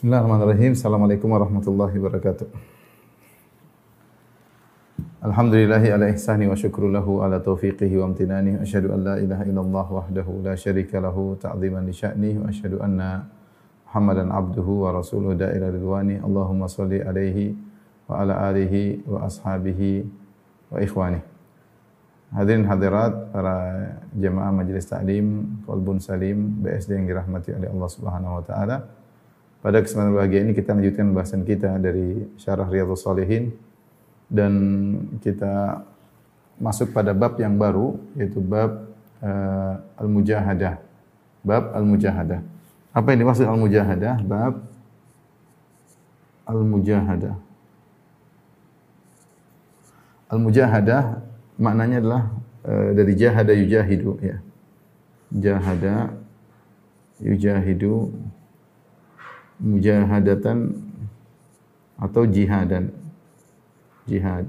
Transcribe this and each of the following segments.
Bismillahirrahmanirrahim. Assalamualaikum warahmatullahi wabarakatuh. Alhamdulillahi ala ihsani wa syukru lahu ala taufiqihi wa amtinani. Asyhadu an la ilaha illallah wahdahu la syarika lahu ta'ziman li sya'ni wa asyhadu anna Muhammadan abduhu wa rasuluhu da'ila ridwani. Allahumma salli alaihi wa ala alihi wa ashabihi wa ikhwani. Hadirin hadirat para jemaah Majelis Ta'lim Qalbun Salim BSD yang dirahmati oleh Allah Subhanahu wa taala. Pada kesempatan bahagia ini kita lanjutkan bahasan kita dari Syarah Riyadhus Shalihin dan kita masuk pada bab yang baru yaitu bab Al-Mujahadah. Bab Al-Mujahadah. Apa yang dimaksud Al-Mujahadah? Bab Al-Mujahadah. Al-Mujahadah maknanya adalah dari jahada yujahidu ya. Jahada yujahidu, mujahadatan atau jihadan. Jihad.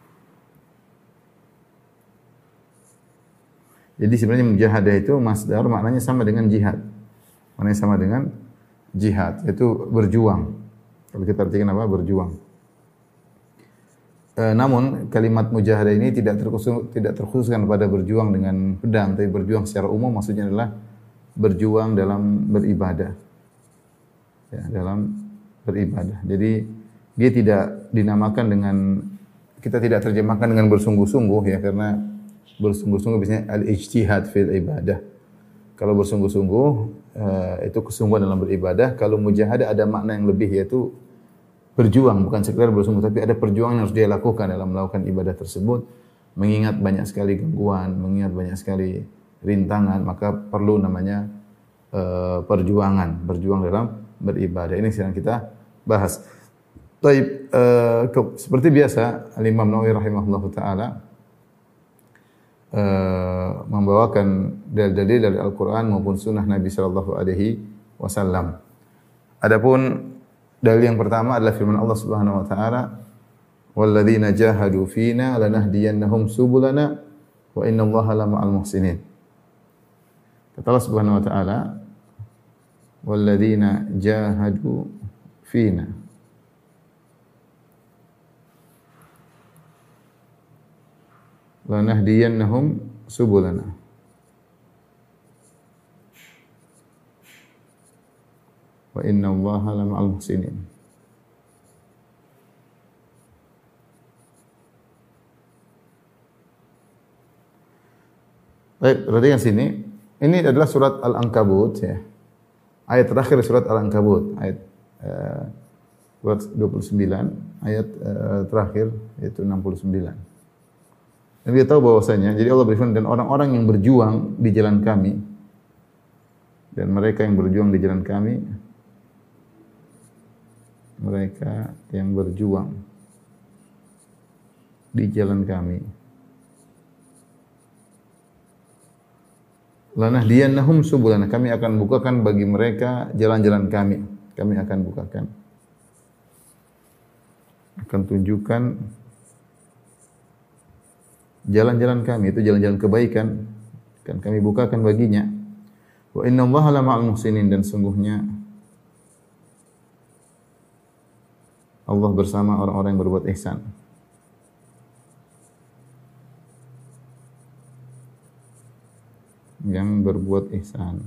Jadi sebenarnya mujahadah itu masdar maknanya sama dengan jihad. Maknanya sama dengan jihad, yaitu berjuang. Kalau kita artikan apa? Berjuang. Namun kalimat mujahadah ini tidak terkhususkan pada berjuang dengan pedang, tapi berjuang secara umum maksudnya adalah berjuang dalam beribadah. Ya, dalam beribadah. Jadi dia tidak dinamakan dengan, kita tidak terjemahkan dengan bersungguh-sungguh ya, karena bersungguh-sungguh biasanya al-ijtihad fil ibadah. Kalau bersungguh-sungguh itu kesungguhan dalam beribadah. Kalau mujahadah ada makna yang lebih, yaitu berjuang, bukan sekedar bersungguh, tapi ada perjuangan yang harus dia lakukan dalam melakukan ibadah tersebut. Mengingat banyak sekali gangguan, mengingat banyak sekali rintangan, maka perlu namanya perjuangan, berjuang dalam beribadah. Ini sedang kita bahas. Baik, seperti biasa Al-Imam Nawawi rahimahullahu taala membawakan dalil-dalil dari Al-Qur'an maupun sunnah Nabi sallallahu alaihi wasallam. Adapun dalil yang pertama adalah firman Allah Subhanahu wa taala, "Walladzina jahadu fina lanahdiyannahum subulana wa innallaha lama'al muhsinin." Kata Allah Subhanahu wa taala, "Walladzina jahadu fina." Lanahdiyannahum subulana. Wa innallaha lama'al muhsinin. Baik, perhatikan sini. Ini adalah surat Al-Ankabut ya. Ayat terakhir surat Al-Ankabut, ayat surat 29, ayat terakhir yaitu 69. Dan kita tahu bahwasanya, jadi Allah berfirman, dan orang-orang yang berjuang di jalan kami, dan mereka yang berjuang di jalan kami, mereka yang berjuang di jalan kami, lanahdiyannahum subulana, kami akan bukakan bagi mereka jalan-jalan kami. Kami akan bukakan, akan tunjukkan jalan-jalan kami, itu jalan-jalan kebaikan, akan kami bukakan baginya. Wa innallaha lama'al muhsinin, dan sungguhnya Allah bersama orang-orang yang berbuat ihsan. Yang berbuat ihsan.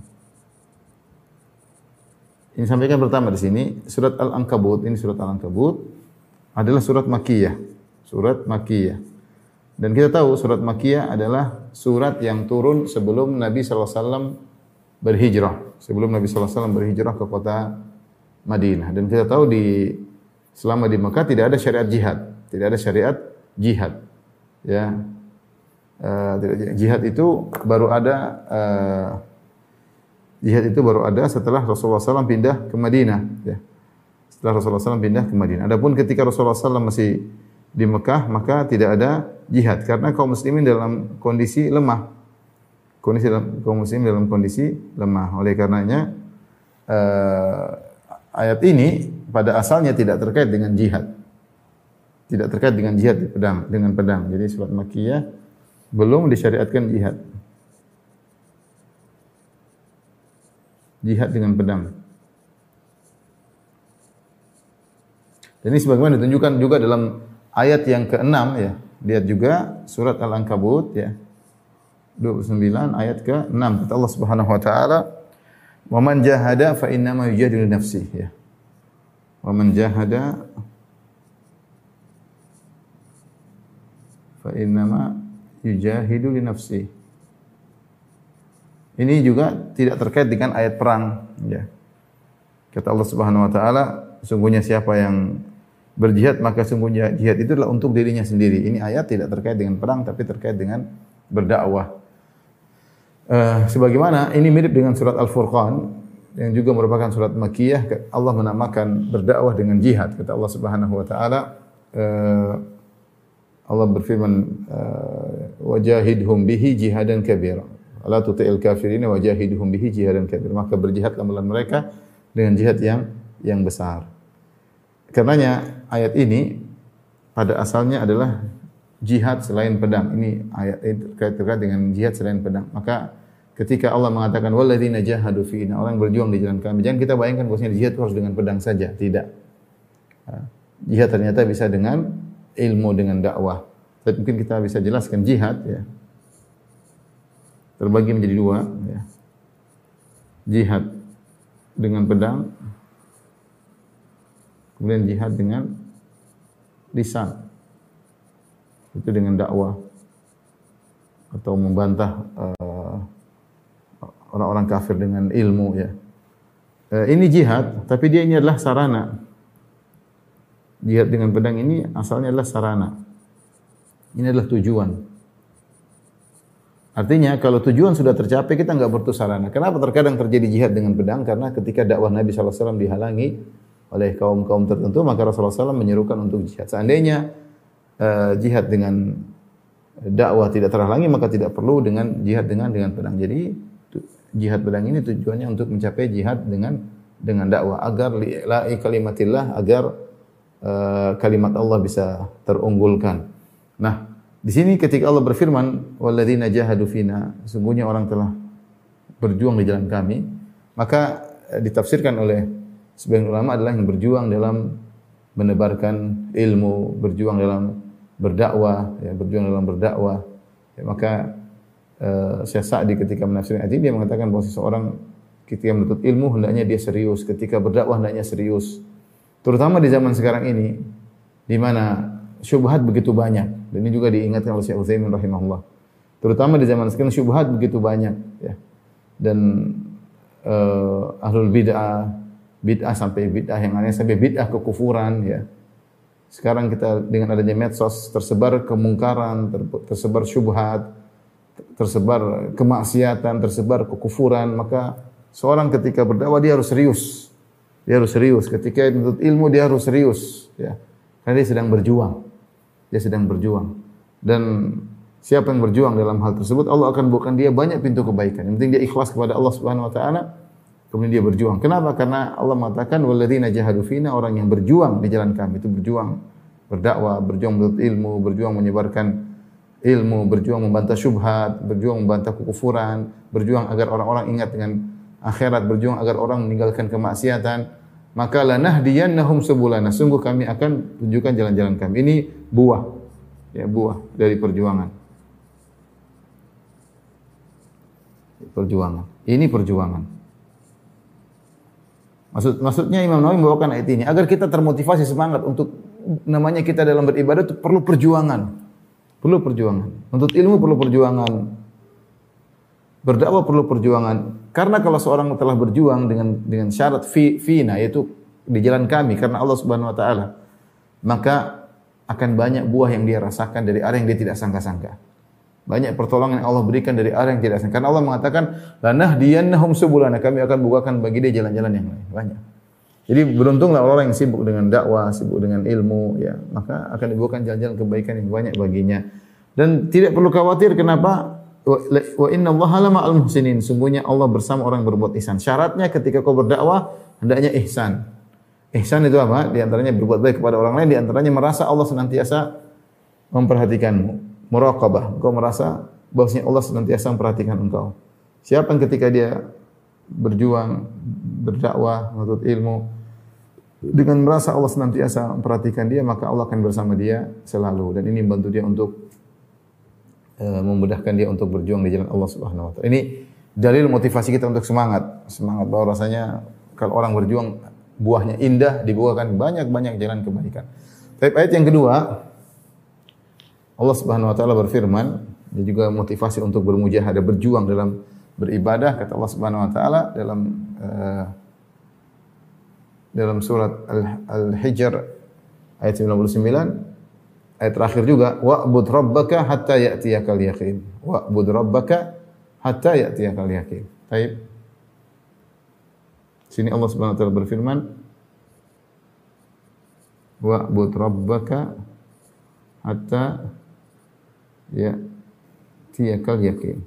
Ini sampaikan pertama di sini, surat Al-Ankabut. Ini surat Al-Ankabut adalah surat Makkiyah. Surat Makkiyah. Dan kita tahu surat Makkiyah adalah surat yang turun sebelum Nabi sallallahu alaihi wasallam berhijrah. Sebelum Nabi sallallahu alaihi wasallam berhijrah ke kota Madinah. Dan kita tahu selama di Mekah tidak ada syariat jihad. Tidak ada syariat jihad. Ya. Jihad itu baru ada setelah Rasulullah SAW pindah ke Madinah. Ya. Setelah Rasulullah SAW pindah ke Madinah. Adapun ketika Rasulullah SAW masih di Mekah, maka tidak ada jihad karena kaum muslimin dalam kondisi lemah. Kaum muslimin dalam kondisi lemah. Oleh karenanya ayat ini pada asalnya tidak terkait dengan jihad. Tidak terkait dengan jihad dengan pedang. Jadi surat Makkiyah belum disyariatkan jihad. Jihad dengan pedang. Dan ini sebagaimana ditunjukkan juga dalam ayat yang ke-6 ya. Lihat juga surat Al-Ankabut ya. 29 ayat ke-6 kata Allah Subhanahu wa taala, "Wa man jahada fa innama yujadilu nafsihi." Ya. Wa man jahada fa innama yujahidu li nafsihi. Ini juga tidak terkait dengan ayat perang ya. Kata Allah Subhanahu wa taala, sungguhnya siapa yang berjihad maka sungguhnya jihad itu adalah untuk dirinya sendiri. Ini ayat tidak terkait dengan perang tapi terkait dengan berdakwah. Sebagaimana ini mirip dengan surat Al-Furqan yang juga merupakan surat Makkiyah. Allah menamakan berdakwah dengan jihad. Kata Allah Subhanahu wa taala, Allah berfirman, wajahidhum bihi jihadan kabira. La tuti'il kafirin wajahidhum bihi jihadan kabira. Maka berjihadlah melawan mereka dengan jihad yang besar. Karenanya ayat ini pada asalnya adalah jihad selain pedang. Ini ayat terkait dengan jihad selain pedang. Maka ketika Allah mengatakan walladzina jahadu fina, orang berjuang di jalan kami, jangan kita bayangkan bahwasanya jihad itu harus dengan pedang saja, tidak. Jihad ternyata bisa dengan ilmu, dengan dakwah. Tapi mungkin kita bisa jelaskan jihad ya. Terbagi menjadi dua ya. Jihad dengan pedang, kemudian jihad dengan lisan. Itu dengan dakwah atau membantah orang-orang kafir dengan ilmu ya. Ini jihad, tapi dia ini adalah sarana. Jihad dengan pedang ini asalnya adalah sarana. Ini adalah tujuan. Artinya kalau tujuan sudah tercapai kita enggak butuh sarana. Kenapa terkadang terjadi jihad dengan pedang? Karena ketika dakwah Nabi sallallahu alaihi wasallam dihalangi oleh kaum-kaum tertentu, maka Rasulullah SAW menyerukan untuk jihad. Seandainya jihad dengan dakwah tidak terhalangi, maka tidak perlu dengan jihad dengan pedang. Jadi jihad pedang ini tujuannya untuk mencapai jihad dengan dakwah agar li'la'i kalimatillah, agar kalimat Allah bisa terunggulkan. Nah, di sini ketika Allah berfirman walladzina jahadu fina, sungguhnya orang telah berjuang di jalan kami, maka ditafsirkan oleh sebagian ulama adalah yang berjuang dalam menebarkan ilmu, berjuang dalam berdakwah, ya, berjuang dalam berdakwah. Ya, maka Syekh Sa'di ketika menafsirkan ayat ini dia mengatakan bahwa seseorang ketika menuntut ilmu hendaknya dia serius, ketika berdakwah hendaknya serius. Terutama di zaman sekarang ini di mana syubhat begitu banyak. Dan ini juga diingatkan oleh Syekh Utsaimin rahimahullah. Terutama di zaman sekarang syubhat begitu banyak ya. Dan ahlul bid'ah sampai bid'ah yang aneh, sampai bid'ah kekufuran ya. Sekarang kita dengan adanya medsos tersebar kemungkaran, tersebar syubhat, tersebar kemaksiatan, tersebar kekufuran, maka seorang ketika berdakwah dia harus serius. Dia harus serius. Ketika menuntut ilmu dia harus serius ya. Karena dia sedang berjuang. Dia sedang berjuang. Dan siapa yang berjuang dalam hal tersebut, Allah akan bukakan dia banyak pintu kebaikan. Yang penting dia ikhlas kepada Allah Subhanahu wa taala, kemudian dia berjuang. Kenapa? Karena Allah mengatakan walladzina jahadu fina, orang yang berjuang di jalan kami, itu berjuang berdakwah, berjuang menuntut ilmu, berjuang menyebarkan ilmu, berjuang membantah syubhat, berjuang membantah kekufuran, berjuang agar orang-orang ingat dengan akhirat, berjuang agar orang meninggalkan kemaksiatan. Maka lanahdiyannahum subulana, sungguh kami akan tunjukkan jalan-jalan kami. Ini buah, ya, buah dari perjuangan. Perjuangan. Ini perjuangan. Maksudnya Imam Nawawi membawakan ayat ini agar kita termotivasi semangat untuk namanya kita dalam beribadah itu perlu perjuangan. Perlu perjuangan. Untuk ilmu perlu perjuangan. Berdakwah perlu perjuangan. Karena kalau seorang telah berjuang dengan syarat fina, yaitu di jalan kami karena Allah Subhanahu wa taala, maka akan banyak buah yang dia rasakan dari arah yang dia tidak sangka-sangka. Banyak pertolongan yang Allah berikan dari arah yang tidak sangka. Karena Allah mengatakan lanahdiyannahum subulana, kami akan bukakan bagi dia jalan-jalan yang lain. Banyak. Jadi beruntunglah orang yang sibuk dengan dakwah, sibuk dengan ilmu, ya, maka akan dibukakan jalan-jalan kebaikan yang banyak baginya. Dan tidak perlu khawatir kenapa? Wa innallaha lama'al muhsinin, sungguhnya Allah bersama orang yang berbuat ihsan. Syaratnya ketika kau berdakwah hendaknya ihsan. Ihsan itu apa? Di antaranya berbuat baik kepada orang lain, di antaranya merasa Allah senantiasa memperhatikanmu. Muraqabah, engkau merasa bahwasanya Allah senantiasa memperhatikan engkau. Siapa yang ketika dia berjuang, berdakwah, menuntut ilmu, Dengan merasa Allah senantiasa memperhatikan dia, maka Allah akan bersama dia selalu. Dan ini membantu dia untuk memudahkan dia untuk berjuang di jalan Allah Subhanahu wa taala. Ini dalil motivasi kita untuk semangat bahwa rasanya kalau orang berjuang buahnya indah, dibuahkan banyak-banyak jalan kebaikan. Tapi ayat yang kedua, Allah Subhanahu wa taala berfirman, dia juga motivasi untuk bermujahadah, berjuang dalam beribadah. Kata Allah Subhanahu wa taala dalam surat Al-Hijr ayat 99, ayat terakhir juga, wa'bud rabbaka hatta ya'tiyakal yaqin. Wa'bud rabbaka hatta ya'tiyakal yaqin. Baik. Sini Allah Subhanahu wa taala berfirman, wa'bud rabbaka hatta ya'tiyakal yaqin.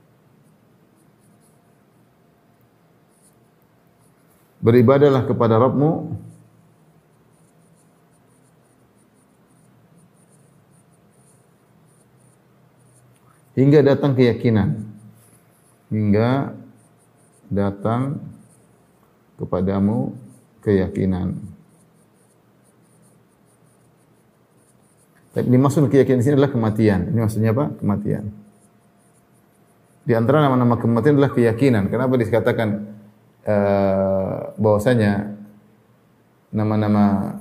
Beribadahlah kepada Rabbmu hingga datang keyakinan. Hingga datang kepadamu keyakinan. Tapi dimaksud keyakinan di sini adalah kematian. Ini maksudnya apa? Kematian. Di antara nama-nama kematian adalah keyakinan. Kenapa dikatakan bahwasanya nama-nama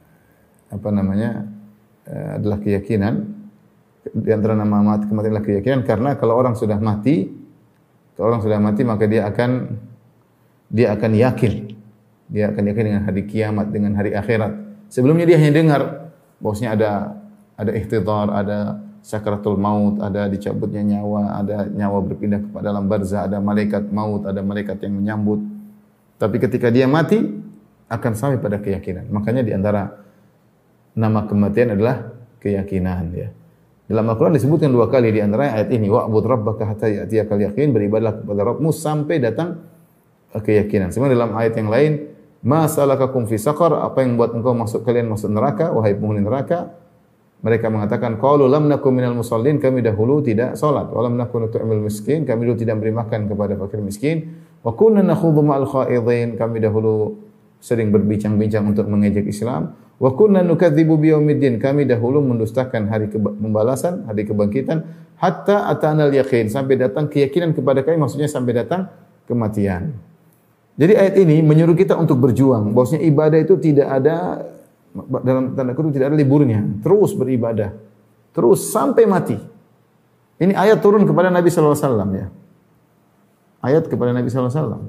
adalah keyakinan? Di antara nama kematian adalah keyakinan, karena kalau orang sudah mati maka dia akan yakin. Dia akan yakin dengan hari kiamat, dengan hari akhirat. Sebelumnya dia hanya dengar bahwasanya ada ihtidhar, ada sakaratul maut, ada dicabutnya nyawa, ada nyawa berpindah kepada alam barzah, ada malaikat maut, ada malaikat yang menyambut. Tapi ketika dia mati akan sampai pada keyakinan. Makanya di antara nama kematian adalah keyakinan, ya. Dalam Al-Quran disebutkan 2 kali di antara ayat ini, wa'bud rabbaka hatta ya'tiyakal yaqin, beribadahlah kepada Rabbmu sampai datang keyakinan. Sebenarnya dalam ayat yang lain, ma salakakum fi saqar, apa yang membuat engkau kalian masuk neraka, wahai penghuni neraka? Mereka mengatakan, qalu lam nakum minal musallin, kami dahulu tidak salat, wa lam nakun nut'imul miskin, kami dahulu tidak memberi makan kepada fakir miskin, wa kunna nakhudhu ma'al khaidin, kami dahulu sering berbincang-bincang untuk mengejek Islam, wa kunna nukadzibu biyaumiddin, kami dahulu mendustakan hari pembalasan, hari kebangkitan, hatta atanal yaqin, sampai datang keyakinan kepada kami, maksudnya sampai datang kematian. Jadi ayat ini menyuruh kita untuk berjuang, bahwasanya ibadah itu tidak ada, dalam tanda kutip, tidak ada liburnya, terus beribadah, terus sampai mati. Ini ayat turun kepada Nabi sallallahu alaihi wasallam, ya. Ayat kepada Nabi sallallahu alaihi wasallam.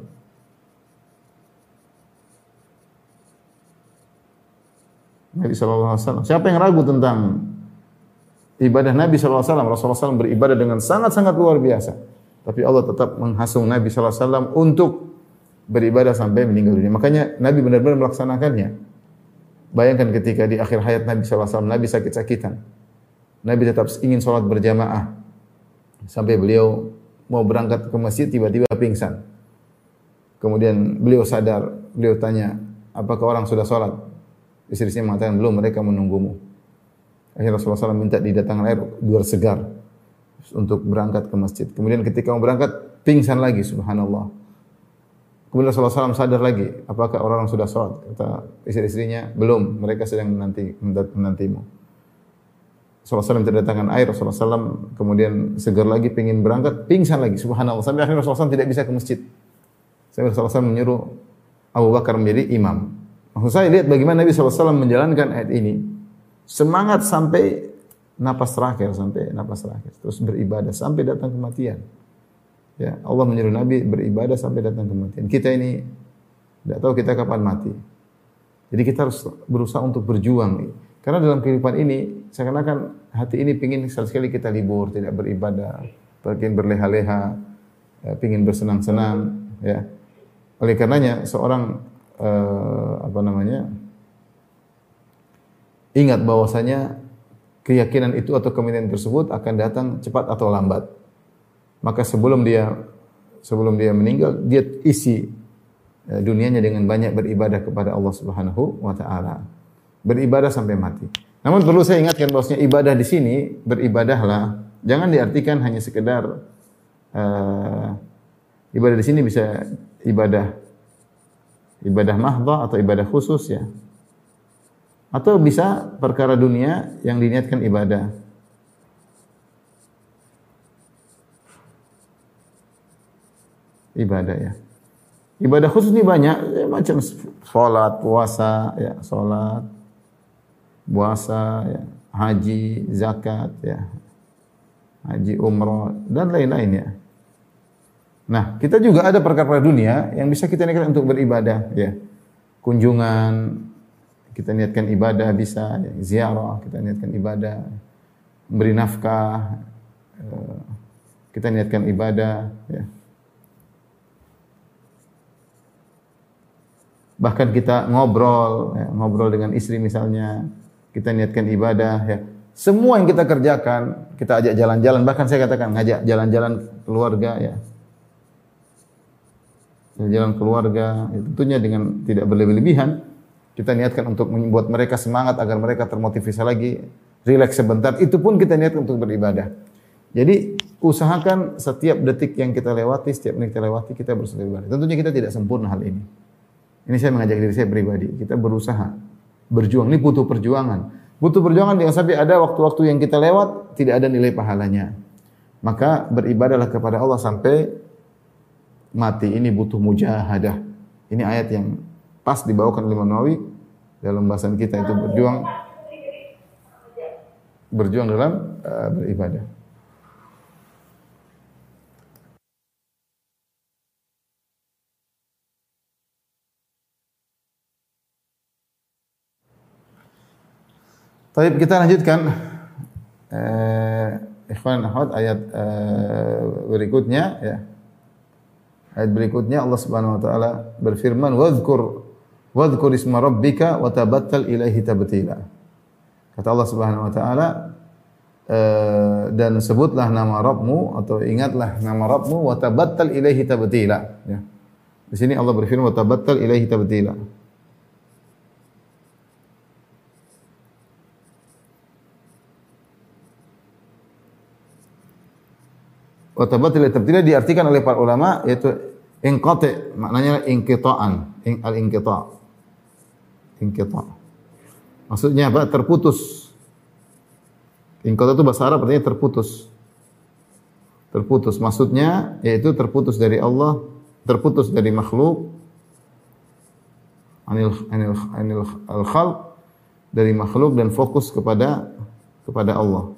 Nabi sallallahu alaihi wasallam. Siapa yang ragu tentang ibadah Nabi sallallahu alaihi wasallam? Rasulullah SAW beribadah dengan sangat-sangat luar biasa. Tapi Allah tetap menghasung Nabi sallallahu alaihi wasallam untuk beribadah sampai meninggal dunia. Makanya Nabi benar-benar melaksanakannya. Bayangkan ketika di akhir hayat Nabi sallallahu alaihi wasallam, Nabi sakit-sakitan. Nabi tetap ingin sholat berjamaah. Sampai beliau mau berangkat ke masjid, tiba-tiba pingsan. Kemudian beliau sadar, beliau tanya, apakah orang sudah sholat? Istri-istrinya mengatakan, belum, mereka menunggumu. Akhirnya Rasulullah SAW minta didatangkan air segar untuk berangkat ke masjid. Kemudian ketika mau berangkat, pingsan lagi, subhanallah. Kemudian Rasulullah SAW sadar lagi, apakah orang sudah sholat? Kata istri-istrinya, belum, mereka sedang menantimu. Rasulullah SAW minta didatangkan air, Rasulullah SAW kemudian segar lagi, ingin berangkat, pingsan lagi, subhanallah. Sampai akhirnya Rasulullah SAW tidak bisa ke masjid. Sampai Rasulullah SAW menyuruh Abu Bakar menjadi imam. Maksud saya, lihat bagaimana Nabi SAW menjalankan ayat ini. Semangat sampai napas terakhir, terus beribadah sampai datang kematian. Ya, Allah menyuruh Nabi beribadah sampai datang kematian. Kita ini tidak tahu kita kapan mati. Jadi kita harus berusaha untuk berjuang. Karena dalam kehidupan ini, seakan-akan hati ini ingin sekali-sekali kita libur, tidak beribadah, ingin berleha-leha, ingin bersenang-senang. Ya. Oleh karenanya seorang ingat bahwasanya keyakinan itu atau kematian tersebut akan datang cepat atau lambat. Maka sebelum dia meninggal, dia isi dunianya dengan banyak beribadah kepada Allah Subhanahu wa taala. Beribadah sampai mati. Namun perlu saya ingatkan bahwasanya ibadah di sini, beribadahlah, jangan diartikan hanya sekedar ibadah di sini bisa ibadah ibadah mahdhah atau ibadah khusus ya. Atau bisa perkara dunia yang diniatkan ibadah. Ibadah ya. Ibadah khusus ini banyak ya, macam salat, puasa ya, salat, puasa ya, haji, zakat ya. Haji, umrah dan lain-lain ya. Nah, kita juga ada perkara dunia yang bisa kita niatkan untuk beribadah ya. Kunjungan, kita niatkan ibadah bisa, ya. Ziarah, kita niatkan ibadah, memberi nafkah, kita niatkan ibadah ya. Bahkan kita ngobrol, ya, ngobrol dengan istri misalnya, kita niatkan ibadah ya. Semua yang kita kerjakan, kita ajak jalan-jalan, bahkan saya katakan ngajak jalan-jalan keluarga ya. Jalan keluarga, ya, tentunya dengan tidak berlebih-lebihan. Kita niatkan untuk membuat mereka semangat agar mereka termotivasi lagi, rileks sebentar, itu pun kita niatkan untuk beribadah. Jadi usahakan setiap detik yang kita lewati, setiap menit kita lewati, kita berusaha beribadah. Tentunya kita tidak sempurna hal ini. Ini saya mengajak diri saya pribadi, kita berusaha, berjuang, ini butuh perjuangan. Butuh perjuangan jangan sampai ada waktu-waktu yang kita lewat tidak ada nilai pahalanya. Maka beribadahlah kepada Allah sampai mati. Ini butuh mujahadah. Ini ayat yang pas dibawakan oleh Imam Nawawi dalam bahasan kita itu berjuang dalam beribadah. Baik, kita lanjutkan ikhwan akhwat ayat berikutnya ya. Ayat berikutnya Allah Subhanahu wa taala berfirman wadhkur isma rabbika wa tabattal ilaihi tabtila. Kata Allah Subhanahu wa taala dan sebutlah nama Rabbmu atau ingatlah nama Rabbmu wa tabattal ilaihi tabtila ya. Di sini Allah berfirman wa tabattal ilaihi tabtila. Wa tabattal tabtila diartikan oleh para ulama yaitu inqati, maknanya inqita'an, al-inqita'. Inqita'. Maksudnya apa? Terputus. Inqita' itu bahasa Arab artinya terputus. Terputus maksudnya yaitu terputus dari Allah, terputus dari makhluk, anil al-khalq, dari makhluk dan fokus kepada Allah.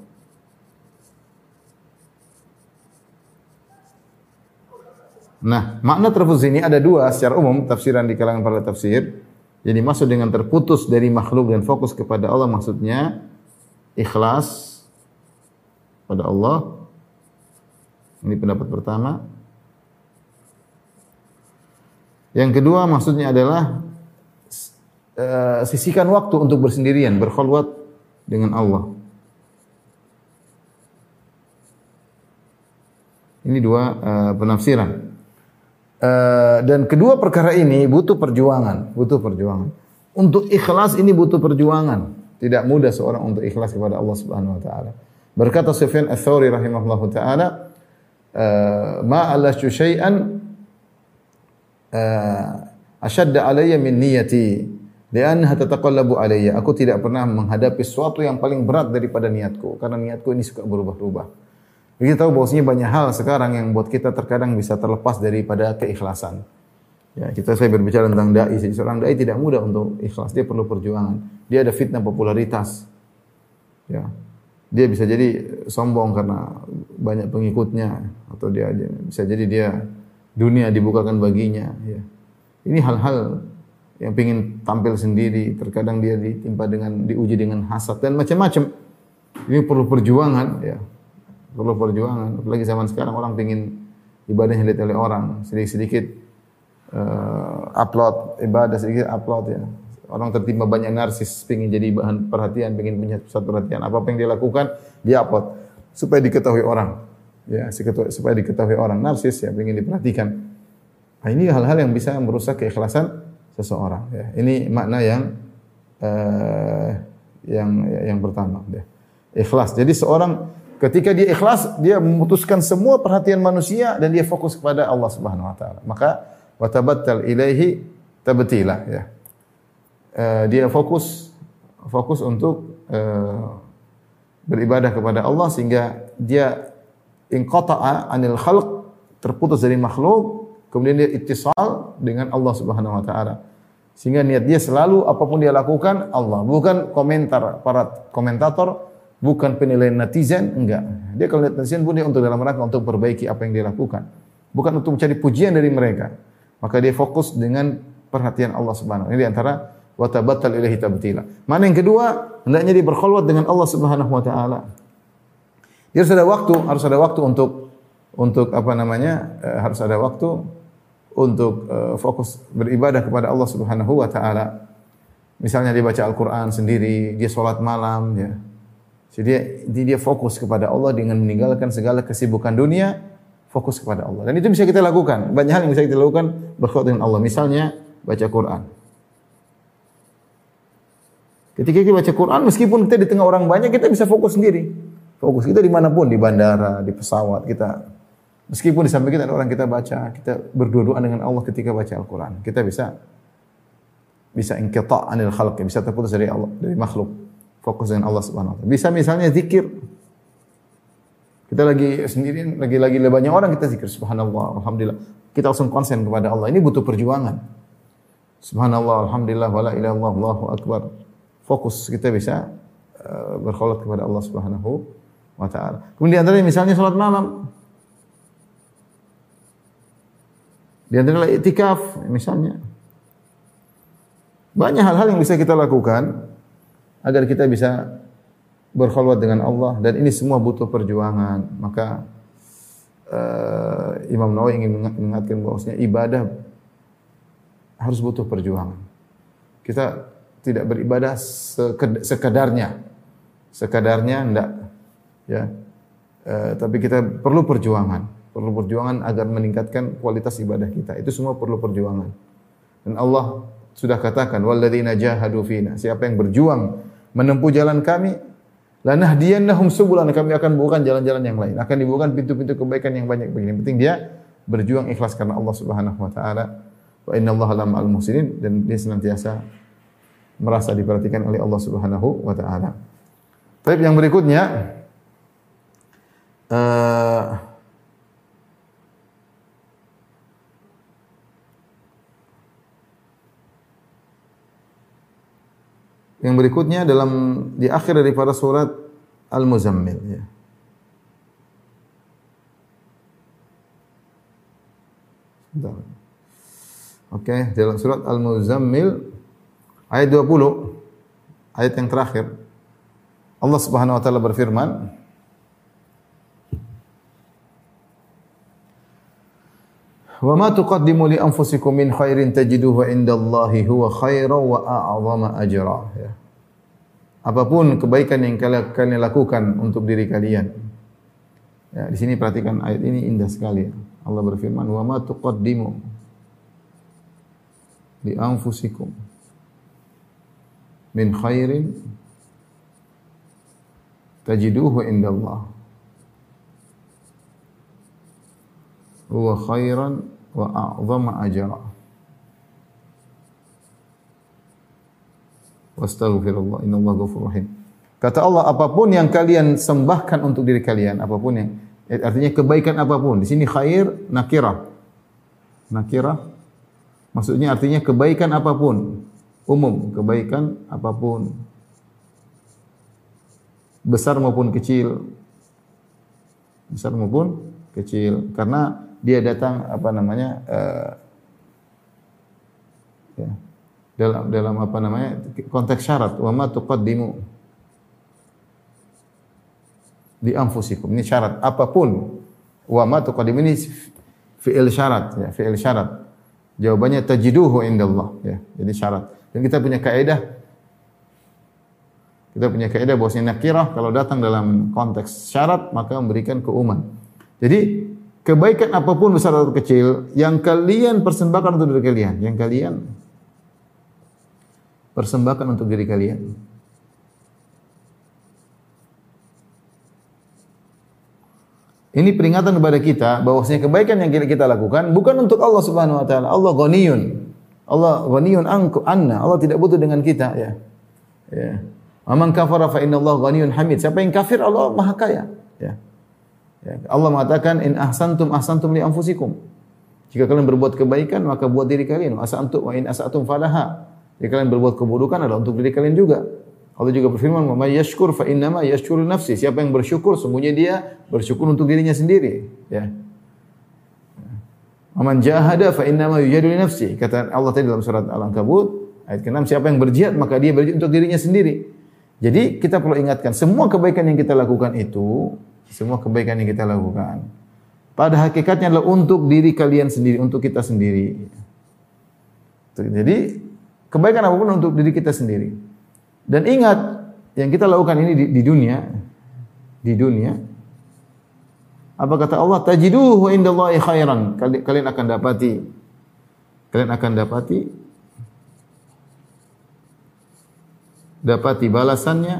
Nah, makna terputus ini ada dua secara umum tafsiran di kalangan para tafsir. Jadi maksud dengan terputus dari makhluk dan fokus kepada Allah maksudnya ikhlas pada Allah. Ini pendapat pertama. Yang kedua maksudnya adalah sisihkan waktu untuk bersendirian, berkhulwat dengan Allah. Ini dua penafsiran. Dan kedua perkara ini butuh perjuangan. Untuk ikhlas ini butuh perjuangan. Tidak mudah seorang untuk ikhlas kepada Allah Subhanahu wa taala. Berkata Sufyan Ats-Tsauri rahimahullahu taala, "Ma alashu syai'an ashadda alayya min niyyati, li'annaha tataqallabu alayya." Aku tidak pernah menghadapi sesuatu yang paling berat daripada niatku, karena niatku ini suka berubah-ubah. Kita tahu bahwasanya banyak hal sekarang yang buat kita terkadang bisa terlepas daripada keikhlasan. Ya, saya berbicara tentang dai. Seorang dai tidak mudah untuk ikhlas, dia perlu perjuangan. Dia ada fitnah popularitas. Ya. Dia bisa jadi sombong karena banyak pengikutnya, atau dia bisa jadi dia dunia dibukakan baginya, ya. Ini hal-hal yang pengin tampil sendiri, terkadang dia diuji dengan hasad dan macam-macam. Ini perlu perjuangan, ya. Perlu perjuangan. Apalagi zaman sekarang orang pengin ibadahnya dilihat oleh orang, sedikit-sedikit upload ibadah, sedikit upload ya. Orang tertimpa banyak narsis, pengin jadi bahan perhatian, pengin punya pusat perhatian. Apa yang dia lakukan, dia upload supaya diketahui orang. Ya, supaya diketahui orang, narsis ya, pengin diperhatikan. Nah, ini hal-hal yang bisa merusak keikhlasan seseorang. Ya. Ini makna yang pertama. Ya. Ikhlas. Jadi seorang ketika dia ikhlas, dia memutuskan semua perhatian manusia dan dia fokus kepada Allah Subhanahu wa taala. Maka wa tabattal ilaihi tabtila ya. Dia fokus untuk beribadah kepada Allah sehingga dia inqata'a 'anil khalq, terputus dari makhluk, kemudian dia ittisal dengan Allah Subhanahu wa taala. Sehingga niat dia selalu apapun dia lakukan Allah, bukan komentar para komentator, bukan penilaian netizen, enggak. Dia kalau lihat netizen pun dia untuk dalam rangka untuk perbaiki apa yang dia lakukan, bukan untuk mencari pujian dari mereka. Maka dia fokus dengan perhatian Allah Subhanahu wa taala. Ini di antara wa tabattal ilaihi tabtila. Mana yang kedua, hendaknya dia berkhulwat dengan Allah Subhanahu wa taala. Dia harus ada waktu untuk apa namanya? Harus ada waktu untuk fokus beribadah kepada Allah Subhanahu wa taala. Misalnya dia baca Al-Qur'an sendiri, dia salat malam ya. Jadi dia fokus kepada Allah dengan meninggalkan segala kesibukan dunia, fokus kepada Allah. Dan itu bisa kita lakukan. Banyak hal yang bisa kita lakukan berkhulwat dengan Allah. Misalnya baca Quran. Ketika kita baca Quran, meskipun kita di tengah orang banyak, kita bisa fokus sendiri. Fokus kita dimanapun, di bandara, di pesawat, kita meskipun di samping kita ada orang kita baca, kita berdua-duaan dengan Allah ketika baca Al-Quran. Kita bisa inqita' anil khalq, bisa terputus dari Allah, dari makhluk. Fokus dengan Allah Subhanahu wa taala. Bisa misalnya zikir. Kita lagi sendirian, lagi banyak orang kita zikir subhanallah, alhamdulillah. Kita langsung konsen kepada Allah. Ini butuh perjuangan. Subhanallah, alhamdulillah, wala ilaha illallah, Allahu akbar. Fokus kita bisa berkhulwat kepada Allah Subhanahu wa taala. Kemudian antaranya misalnya salat malam. Di antara iktikaf misalnya. Banyak hal-hal yang bisa kita lakukan agar kita bisa berkhulwat dengan Allah, dan ini semua butuh perjuangan. Maka Imam Nawawi ingin mengingatkan bahwasanya ibadah harus butuh perjuangan. Kita tidak beribadah sekadarnya enggak ya. Tapi kita perlu perjuangan agar meningkatkan kualitas ibadah kita. Itu semua perlu perjuangan. Dan Allah sudah katakan walladzina jahadu fina, siapa yang berjuang menempuh jalan kami, lanahdiyannahum subulana, kami akan bukakan jalan-jalan yang lain, akan dibukakan pintu-pintu kebaikan yang banyak begini. Yang penting dia berjuang ikhlas karena Allah Subhanahu wa taala. Wa innallaha lama'al muhsinin, dan dia senantiasa merasa diperhatikan oleh Allah Subhanahu wa taala. Baik, yang berikutnya dalam di akhir daripada surat Al-Muzammil ya. Oke, dalam surat Al-Muzammil ayat 20, ayat yang terakhir, Allah Subhanahu wa taala berfirman, "Wa ma tuqaddimu li anfusikum min khairin tajiduhu 'indallahi huwa khairan wa a'zama ajra." Ya. Apapun kebaikan yang kalian lakukan untuk diri kalian. Ya, di sini perhatikan ayat ini indah sekali. Allah berfirman, "Wa ma tuqaddimu li anfusikum min khairin tajiduhu indallah huwa khairan wa a'zama ajra wastaghfirullah innallaha ghafurur rahim." Kata Allah, apapun yang kalian sembahkan untuk diri kalian, apapun yang artinya kebaikan apapun. Di sini khair nakirah. Nakirah maksudnya artinya kebaikan apapun, umum, kebaikan apapun, besar maupun kecil, karena dia datang apa namanya ya, dalam apa namanya konteks syarat, wa ma tuqaddimu li anfusikum, ini syarat apapun, wa ma tuqaddimu ini fi'il syarat ya, fi'il syarat. Jawabannya tajiduhu indallah ya. Jadi syarat. Dan kita punya kaidah bahwasanya nakirah kalau datang dalam konteks syarat maka memberikan keumuman. Jadi kebaikan apapun besar atau kecil yang kalian persembahkan untuk diri kalian, yang kalian persembahkan untuk diri kalian. Ini peringatan kepada kita bahwasanya kebaikan yang kita lakukan bukan untuk Allah Subhanahu wa taala. Allah ghaniyun. Allah ghaniyun anna. Allah tidak butuh dengan kita, ya. Ya. Man kafara fa inna Allah ghaniyun hamid. Siapa yang kafir, Allah Maha Kaya, ya. Ya. Allah mengatakan in ahsantum ahsantum li anfusikum. Jika kalian berbuat kebaikan, maka buat diri kalian. Asantum wa in asatum falaha. Jika kalian berbuat keburukan adalah untuk diri kalian juga. Allah juga berfirman, "Wa may yashkur fa innama yashkuru nafsi." Siapa yang bersyukur, sungguhnya dia bersyukur untuk dirinya sendiri, ya. "Man jahada fa innama yujahadu li nafsi." Kata Allah tadi dalam surat Al-Ankabut ayat ke-6, siapa yang berjihad maka dia berjihad untuk dirinya sendiri. Jadi kita perlu ingatkan, semua kebaikan yang kita lakukan itu, semua kebaikan yang kita lakukan pada hakikatnya adalah untuk diri kalian sendiri, untuk kita sendiri. Jadi kebaikan apapun untuk diri kita sendiri. Dan ingat, yang kita lakukan ini di dunia, apa kata Allah? Tajiduhu indallahi khairan. Kalian akan dapati balasannya,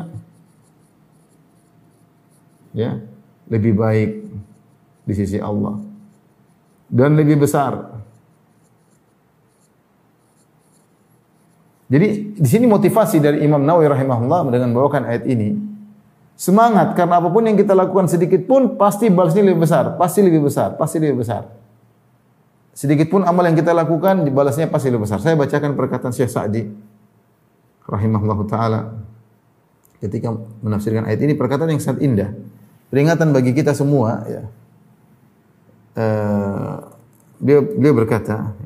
ya, lebih baik di sisi Allah dan lebih besar. Jadi di sini motivasi dari Imam Nawawi rahimahullah dengan membawakan ayat ini, semangat karena apapun yang kita lakukan sedikit pun pasti balasnya lebih besar, pasti lebih besar. Sedikit pun amal yang kita lakukan balasnya pasti lebih besar. Saya bacakan perkataan Syekh Sa'di rahimahullah taala ketika menafsirkan ayat ini, perkataan yang sangat indah. Peringatan bagi kita semua, ya. Dia berkata,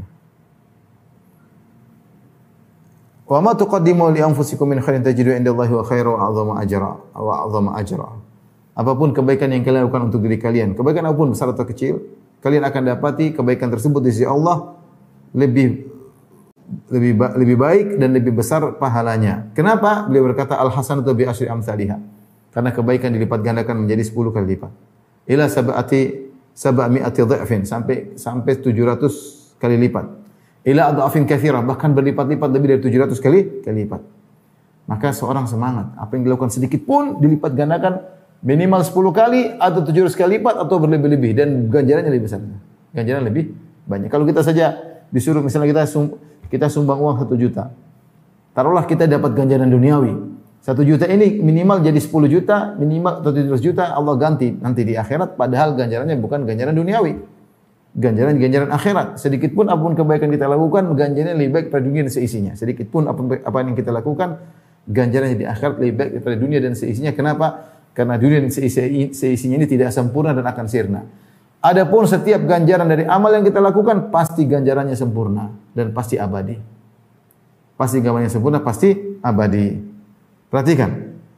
"Wa ma tuqaddimu li anfusikum min khairin tajidu indallahi wa khairan wa a'zama ajra." Apapun kebaikan yang kalian lakukan untuk diri kalian, kebaikan apapun besar atau kecil, kalian akan dapati kebaikan tersebut di sisi Allah lebih baik dan lebih besar pahalanya. Kenapa? Beliau berkata al-hasanatu bi asyri amsalihha. Karena kebaikan dilipat gandakan menjadi 10 kali lipat. Ila sab'ami'ati dha'fin, sampai 700 kali lipat. Ila adhafin katsirah, bahkan berlipat-lipat lebih dari 700 kali lipat. Maka seorang semangat, apa yang dilakukan sedikit pun dilipat gandakan minimal 10 kali atau 700 kali lipat atau berlebih-lebih, dan ganjarannya lebih besar. Ganjaran lebih banyak. Kalau kita saja disuruh, misalnya kita sumbang uang 1 juta. Taruhlah kita dapat ganjaran duniawi. 1 juta ini minimal jadi 10 juta, minimal atau 700 juta Allah ganti nanti di akhirat, padahal ganjarannya bukan ganjaran duniawi. Ganjaran akhirat. Sedikit pun apapun kebaikan kita lakukan, ganjarannya lebih baik daripada dunia dan seisinya. Sedikit pun apa yang kita lakukan, ganjarannya di akhirat lebih baik daripada dunia dan seisinya. Kenapa? Karena dunia dan seisinya ini tidak sempurna dan akan sirna. Adapun setiap ganjaran dari amal yang kita lakukan, pasti ganjarannya sempurna dan pasti abadi. Pasti ganjarannya sempurna, pasti abadi. Perhatikan.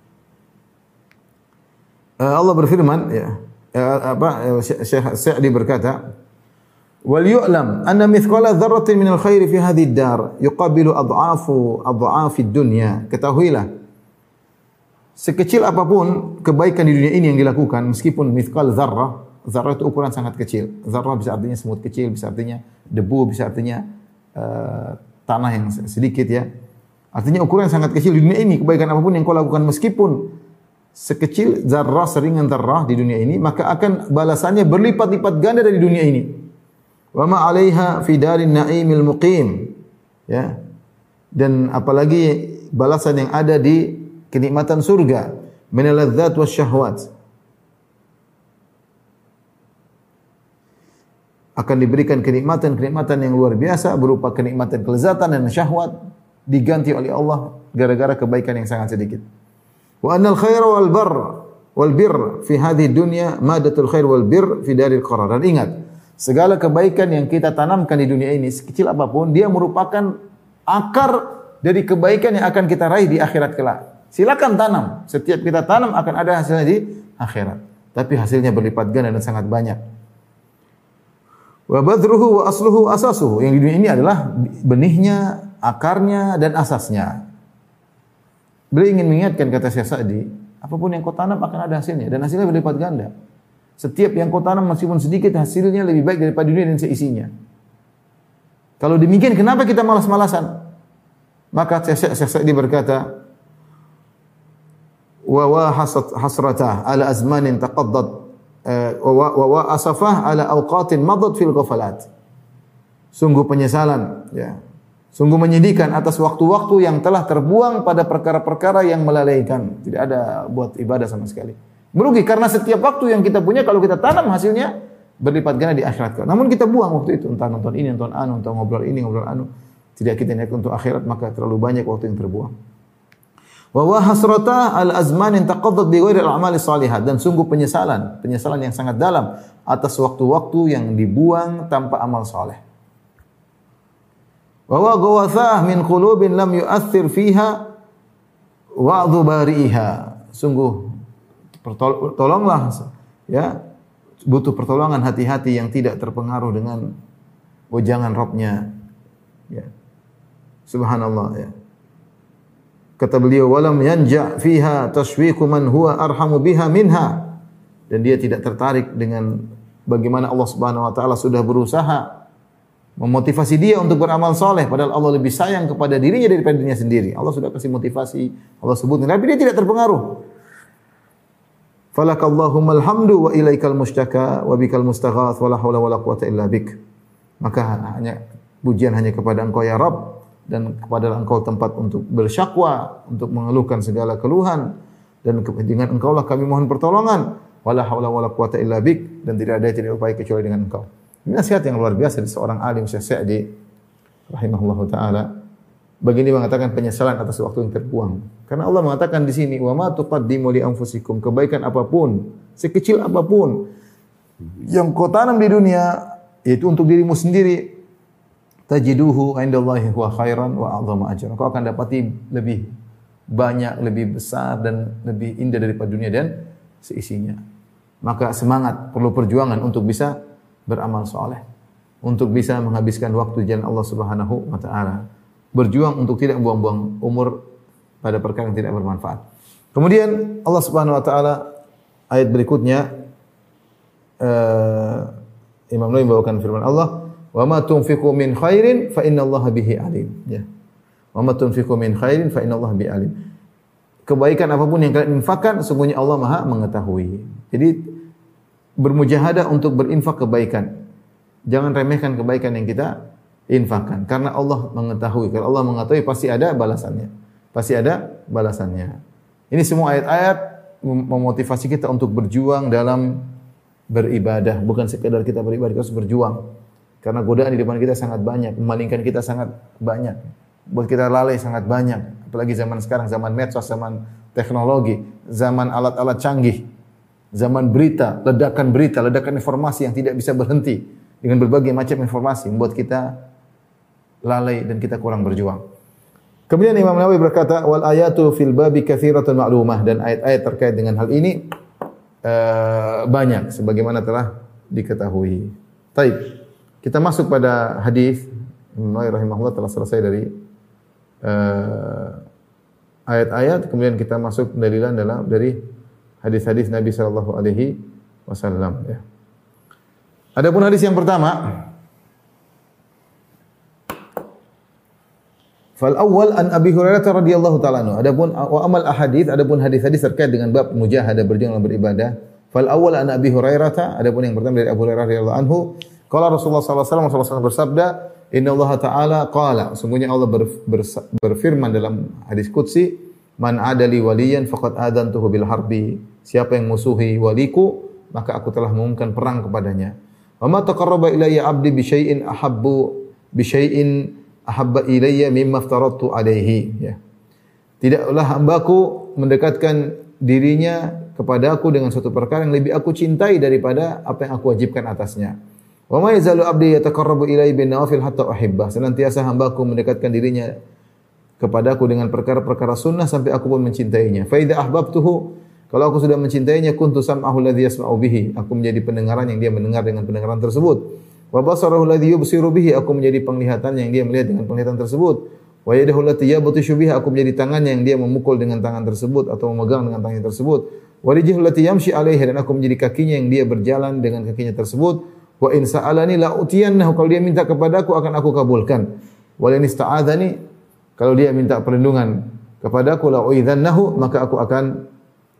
Allah berfirman, ya, Syekh Sa'di berkata, "Wal yu'lam anna mithqala dzarratin minal khairi fi hadhihi ad-dar yuqabilu adha'afid dunya." Ketahuilah, sekecil apapun kebaikan di dunia ini yang dilakukan, meskipun mithqal dzarrah, zarrah itu ukuran sangat kecil. Zarrah bisa artinya semut kecil, bisa artinya debu, bisa artinya tanah yang sedikit, ya. Artinya ukuran sangat kecil di dunia ini. Kebaikan apapun yang kau lakukan, meskipun sekecil zarrah, seringan zarrah di dunia ini, maka akan balasannya berlipat-lipat ganda dari dunia ini. Wa ma 'alaiha fi darin na'imil muqim, ya. Dan apalagi balasan yang ada di kenikmatan surga, minal ladzat wasyahwat. Akan diberikan kenikmatan yang luar biasa berupa kenikmatan kelezatan dan syahwat, diganti oleh Allah gara-gara kebaikan yang sangat sedikit. Wa annal khaira wal birr fi hadhihi dunya madatul khair wal birr fi daril qarar. Dan ingat, segala kebaikan yang kita tanamkan di dunia ini, sekecil apapun, dia merupakan akar dari kebaikan yang akan kita raih di akhirat kelak. Silakan tanam. Setiap kita tanam akan ada hasilnya di akhirat. Tapi hasilnya berlipat ganda dan sangat banyak. Wa badruhu wa asluhu asasuhu. Yang di dunia ini adalah benihnya, akarnya dan asasnya. Beliau ingin mengingatkan, kata Syekh Sa'di, apapun yang kau tanam akan ada hasilnya, dan hasilnya berlipat ganda. Setiap yang kau tanam meskipun sedikit, hasilnya lebih baik daripada dunia dan seisinya. Kalau demikian, kenapa kita malas-malasan? Maka Syekh Sa'di berkata, wa hasratah ala azmanin taqaddad wa asafah ala awqatin madat fil ghafalat. Sungguh penyesalan, ya. Sungguh menyedihkan atas waktu-waktu yang telah terbuang pada perkara-perkara yang melalaikan. Tidak ada buat ibadah sama sekali. Merugi karena setiap waktu yang kita punya kalau kita tanam hasilnya berlipat ganda di akhirat. Namun kita buang waktu itu entah nonton ini, nonton anu, entah ngobrol ini, ngobrol anu. Tidak kita niat untuk akhirat maka terlalu banyak waktu yang terbuang. Wa hasrata al-azman yang taqaddat bi ghairi al-a'mali shalihat, dan sungguh penyesalan yang sangat dalam atas waktu-waktu yang dibuang tanpa amal saleh. Wa ghawathah min qulubin lam yu'athir fiha wa'dhu bari'iha. Sungguh tolonglah ya, butuh pertolongan hati-hati yang tidak terpengaruh dengan wejangan Rabb-nya. Ya. Subhanallah ya. Kata beliau, walam yanja fiha tashwiqu man huwa arhamu biha minha. Dan dia tidak tertarik dengan bagaimana Allah Subhanahu wa taala sudah berusaha memotivasi dia untuk beramal soleh, padahal Allah lebih sayang kepada dirinya daripada dirinya sendiri. Allah sudah kasih motivasi, Allah sebutkan, tapi dia tidak terpengaruh. Falakallahummal hamdu wa ilaikal mustaka wa bikal mustaghath wa la haula wa la quwata illa bik. Maka hanya pujian hanya kepada Engkau ya Rabb, dan kepada Engkau tempat untuk bersyakwa, untuk mengeluhkan segala keluhan, dan dengan Engkau lah kami mohon pertolongan. Wala haula wala quwata illa bik, dan tidak ada upaya kecuali dengan Engkau. Ini nasihat yang luar biasa dari seorang alim Syekh Sa'di rahimahullahu taala. Begini mengatakan penyesalan atas waktu yang terbuang. Karena Allah mengatakan di sini, wa ma tuqaddimu li anfusikum, kebaikan apapun, sekecil apapun yang kau tanam di dunia, yaitu untuk dirimu sendiri, tajiduhu indallahi huwa khairan wa a'dhamu ajran. Kau akan dapati lebih banyak, lebih besar dan lebih indah daripada dunia dan seisinya. Maka semangat, perlu perjuangan untuk bisa beramal soleh, untuk bisa menghabiskan waktu di jalan Allah Subhanahu wa taala. Berjuang untuk tidak buang-buang umur pada perkara yang tidak bermanfaat. Kemudian Allah Subhanahu wa taala ayat berikutnya Imam Nawawi membawakan firman Allah, "Wa ma tunfiqu min khairin fa innallaha bihi alim." Ya. "Wa ma tunfiqu min khairin fa innallaha bihi alim." Kebaikan apapun yang kalian infakkan, sesungguhnya Allah Maha mengetahui. Jadi bermujahadah untuk berinfak kebaikan. Jangan remehkan kebaikan yang kita infakkan, karena Allah mengetahui. Kalau Allah mengetahui pasti ada balasannya. Pasti ada balasannya. Ini semua ayat-ayat memotivasi kita untuk berjuang dalam beribadah, bukan sekedar kita beribadah, kita harus berjuang. Karena godaan di depan kita sangat banyak, memalingkan kita sangat banyak, buat kita lalai sangat banyak. Apalagi zaman sekarang, zaman medsos, zaman teknologi, zaman alat-alat canggih, zaman berita, ledakan informasi yang tidak bisa berhenti dengan berbagai macam informasi membuat kita lalai dan kita kurang berjuang. Kemudian Imam Nawawi berkata, wal ayatu fil babi katsiratun ma'lumah, dan ayat-ayat terkait dengan hal ini banyak sebagaimana telah diketahui. Baik, kita masuk pada hadis. Imam Nawawi rahimahullah telah selesai dari ayat-ayat, kemudian kita masuk pendalilan dari hadis-hadis Nabi sallallahu alaihi wasallam ya. Adapun hadis yang pertama, fal awwal an Abi Hurairah radhiyallahu ta'ala anhu. Adapun wa amal ahadits, adapun hadis-hadis terkait dengan bab mujahadah, berjuang dalam beribadah. Fal awwal an Abi Hurairah, adapun yang pertama dari Abu Hurairah radhiyallahu anhu, qala Rasulullah sallallahu alaihi wasallam bersabda, innallaha ta'ala qala, sungguhnya Allah berfirman dalam hadis qudsi, man adali waliyan faqad adantuhu bil harbi, siapa yang musuhi waliku maka aku telah mengumumkan perang kepadanya. Wa ma taqarraba ilayya 'abdi bi syai'in ahabba ilayya mimma aftaradtu alaihi ya. Tidaklah hambaku mendekatkan dirinya kepadaku dengan suatu perkara yang lebih aku cintai daripada apa yang aku wajibkan atasnya. Wa ma yazalu 'abdi yataqarrabu ilayya bin nawafil hatta uhibba, senantiasa hambaku mendekatkan dirinya kepadaku dengan perkara-perkara sunnah sampai aku pun mencintainya. Fa idza ahbabtuhu, kalau aku sudah mencintainya, kuntu sam'ahu alladhi yasma'u bihi, aku menjadi pendengaran yang dia mendengar dengan pendengaran tersebut. Wa basarahu alladhi yubsiru bihi, aku menjadi penglihatan yang dia melihat dengan penglihatan tersebut. Wa yadahu allati yabtishu biha, aku menjadi tangannya yang dia memukul dengan tangan tersebut atau memegang dengan tangannya tersebut. Wa rijluhu allati yamshi 'alaiha, dan aku menjadi kakinya yang dia berjalan dengan kakinya tersebut. Wa in sa'alani la utiyannahu, kalau dia minta kepadaku akan aku kabulkan. Wa in ista'adzani, kalau dia minta perlindungan kepadaku, la uidzannahu, maka aku akan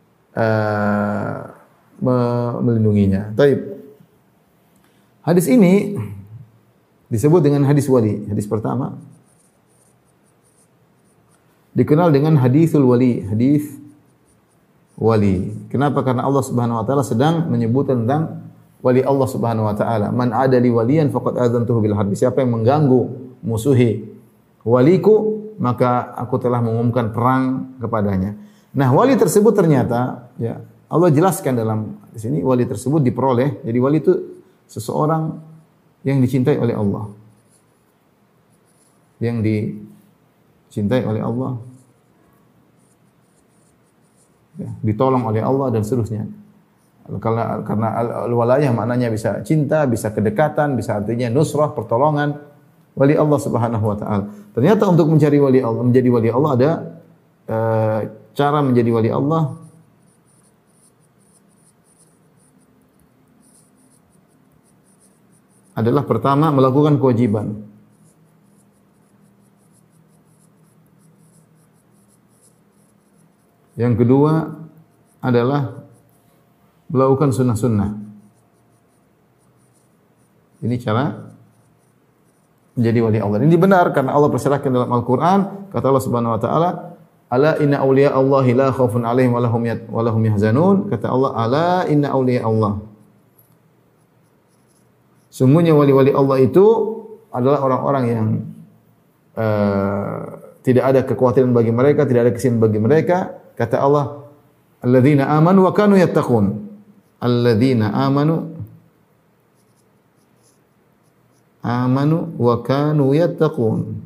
melindunginya. Baik. Hadis ini disebut dengan hadis wali. Hadis pertama dikenal dengan hadisul wali, hadis wali. Kenapa? Karena Allah Subhanahu wa taala sedang menyebutkan tentang wali Allah Subhanahu wa taala. Man adali waliyan faqad adzantuhu bil harbi. Siapa yang mengganggu musuhi waliku, maka aku telah mengumumkan perang kepadanya. Nah, wali tersebut ternyata ya Allah jelaskan dalam di sini wali tersebut diperoleh. Jadi wali itu seseorang yang dicintai oleh Allah. Yang dicintai oleh Allah. Ya, ditolong oleh Allah dan seterusnya. Karena al-walayah maknanya bisa cinta, bisa kedekatan, bisa artinya nusrah, pertolongan, wali Allah Subhanahu wa taala. Ternyata untuk mencari wali Allah, menjadi wali Allah ada cara menjadi wali Allah. Adalah pertama melakukan kewajiban. Yang kedua adalah melakukan sunnah-sunnah. Ini cara menjadi wali Allah. Ini benar karena Allah persyaratkan dalam Al-Quran. Kata Allah Subhanahu Wa Taala, "Ala inna awliya Allahi la khaufun alaihim wa lahum yahzanun." Kata Allah, "Ala inna awliya Allah." Sungguhnya wali-wali Allah itu adalah orang-orang yang tidak ada kekhawatiran bagi mereka, tidak ada kesian bagi mereka. Kata Allah, "Alladzina amanu wa kanu yattaqun." Alladzina amanu wa kanu yattaqun.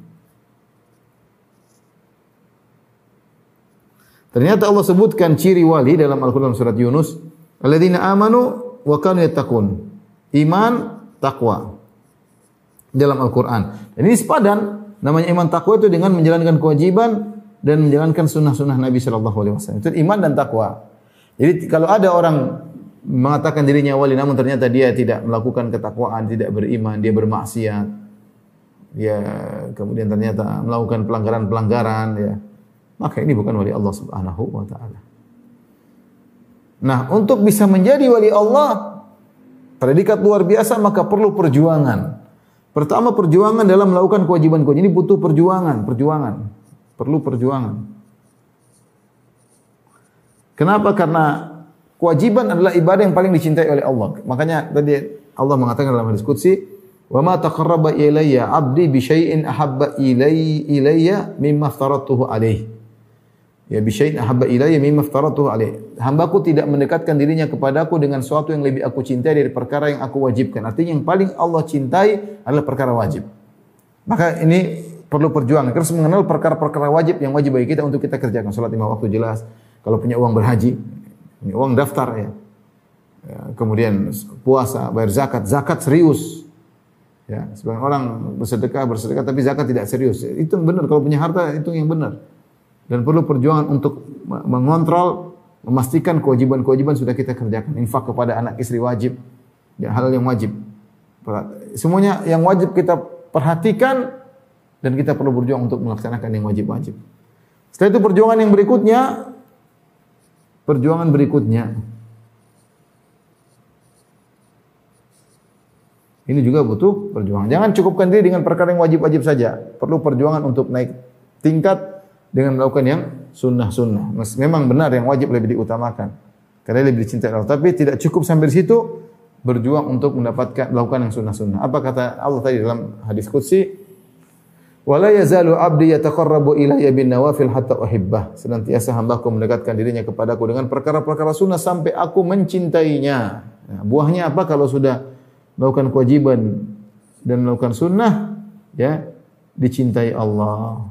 Ternyata Allah sebutkan ciri wali dalam Al-Quran surat Yunus. Alladzina amanu wa kanu yattaqun. Iman, takwa. Dalam Al-Quran. Dan ini sepadan. Namanya iman takwa itu dengan menjalankan kewajiban dan menjalankan sunnah-sunnah Nabi SAW. Itu iman dan takwa. Jadi kalau ada orang mengatakan dirinya wali, namun ternyata dia tidak melakukan ketakwaan, tidak beriman, dia bermaksiat, dia kemudian ternyata melakukan pelanggaran-pelanggaran, ya, maka ini bukan wali Allah Subhanahu wa taala. Nah, untuk bisa menjadi wali Allah, predikat luar biasa, maka perlu perjuangan. Pertama, perjuangan dalam melakukan kewajiban-kewajiban. Ini butuh perjuangan. Perlu perjuangan. Kenapa? Karena kewajiban adalah ibadah yang paling dicintai oleh Allah. Makanya tadi Allah mengatakan dalam hadis qudsi, "Wa ma taqarraba ilayya 'abdi bi syai'in ahabba ilayya mimma aftaratuhu alaihi." Ya, bi syai'in ahabba ilayya mimma aftaratuhu alaihi. Hambaku tidak mendekatkan dirinya kepadaku dengan sesuatu yang lebih aku cintai dari perkara yang aku wajibkan. Artinya yang paling Allah cintai adalah perkara wajib. Maka ini perlu perjuangan. Kita harus mengenal perkara-perkara wajib yang wajib bagi kita untuk kita kerjakan. Salat 5 waktu jelas. Kalau punya uang berhaji, punya uang daftar ya. Kemudian puasa, bayar zakat, zakat serius. Ya, sebagian orang bersedekah tapi zakat tidak serius. Itu benar, kalau punya harta itu yang benar. Dan perlu perjuangan untuk mengontrol, memastikan kewajiban-kewajiban sudah kita kerjakan. Infak kepada anak istri wajib, ya, hal yang wajib. Semuanya yang wajib kita perhatikan dan kita perlu berjuang untuk melaksanakan yang wajib-wajib. Setelah itu perjuangan berikutnya. Ini juga butuh perjuangan. Jangan cukupkan diri dengan perkara yang wajib-wajib saja. Perlu perjuangan untuk naik tingkat dengan melakukan yang sunnah-sunnah. Memang benar yang wajib lebih diutamakan, karena lebih dicintai Allah. Tapi tidak cukup sampai di situ, berjuang untuk melakukan yang sunnah-sunnah. Apa kata Allah tadi dalam hadis qudsi? Wala yazalu 'abdi yataqarrabu ilayya bin nawafil hatta uhibbah. Senantiasa hamba-Ku mendekatkan dirinya kepadaku dengan perkara-perkara sunnah sampai aku mencintainya. Nah, buahnya apa kalau sudah melakukan kewajiban dan melakukan sunnah, ya, dicintai Allah.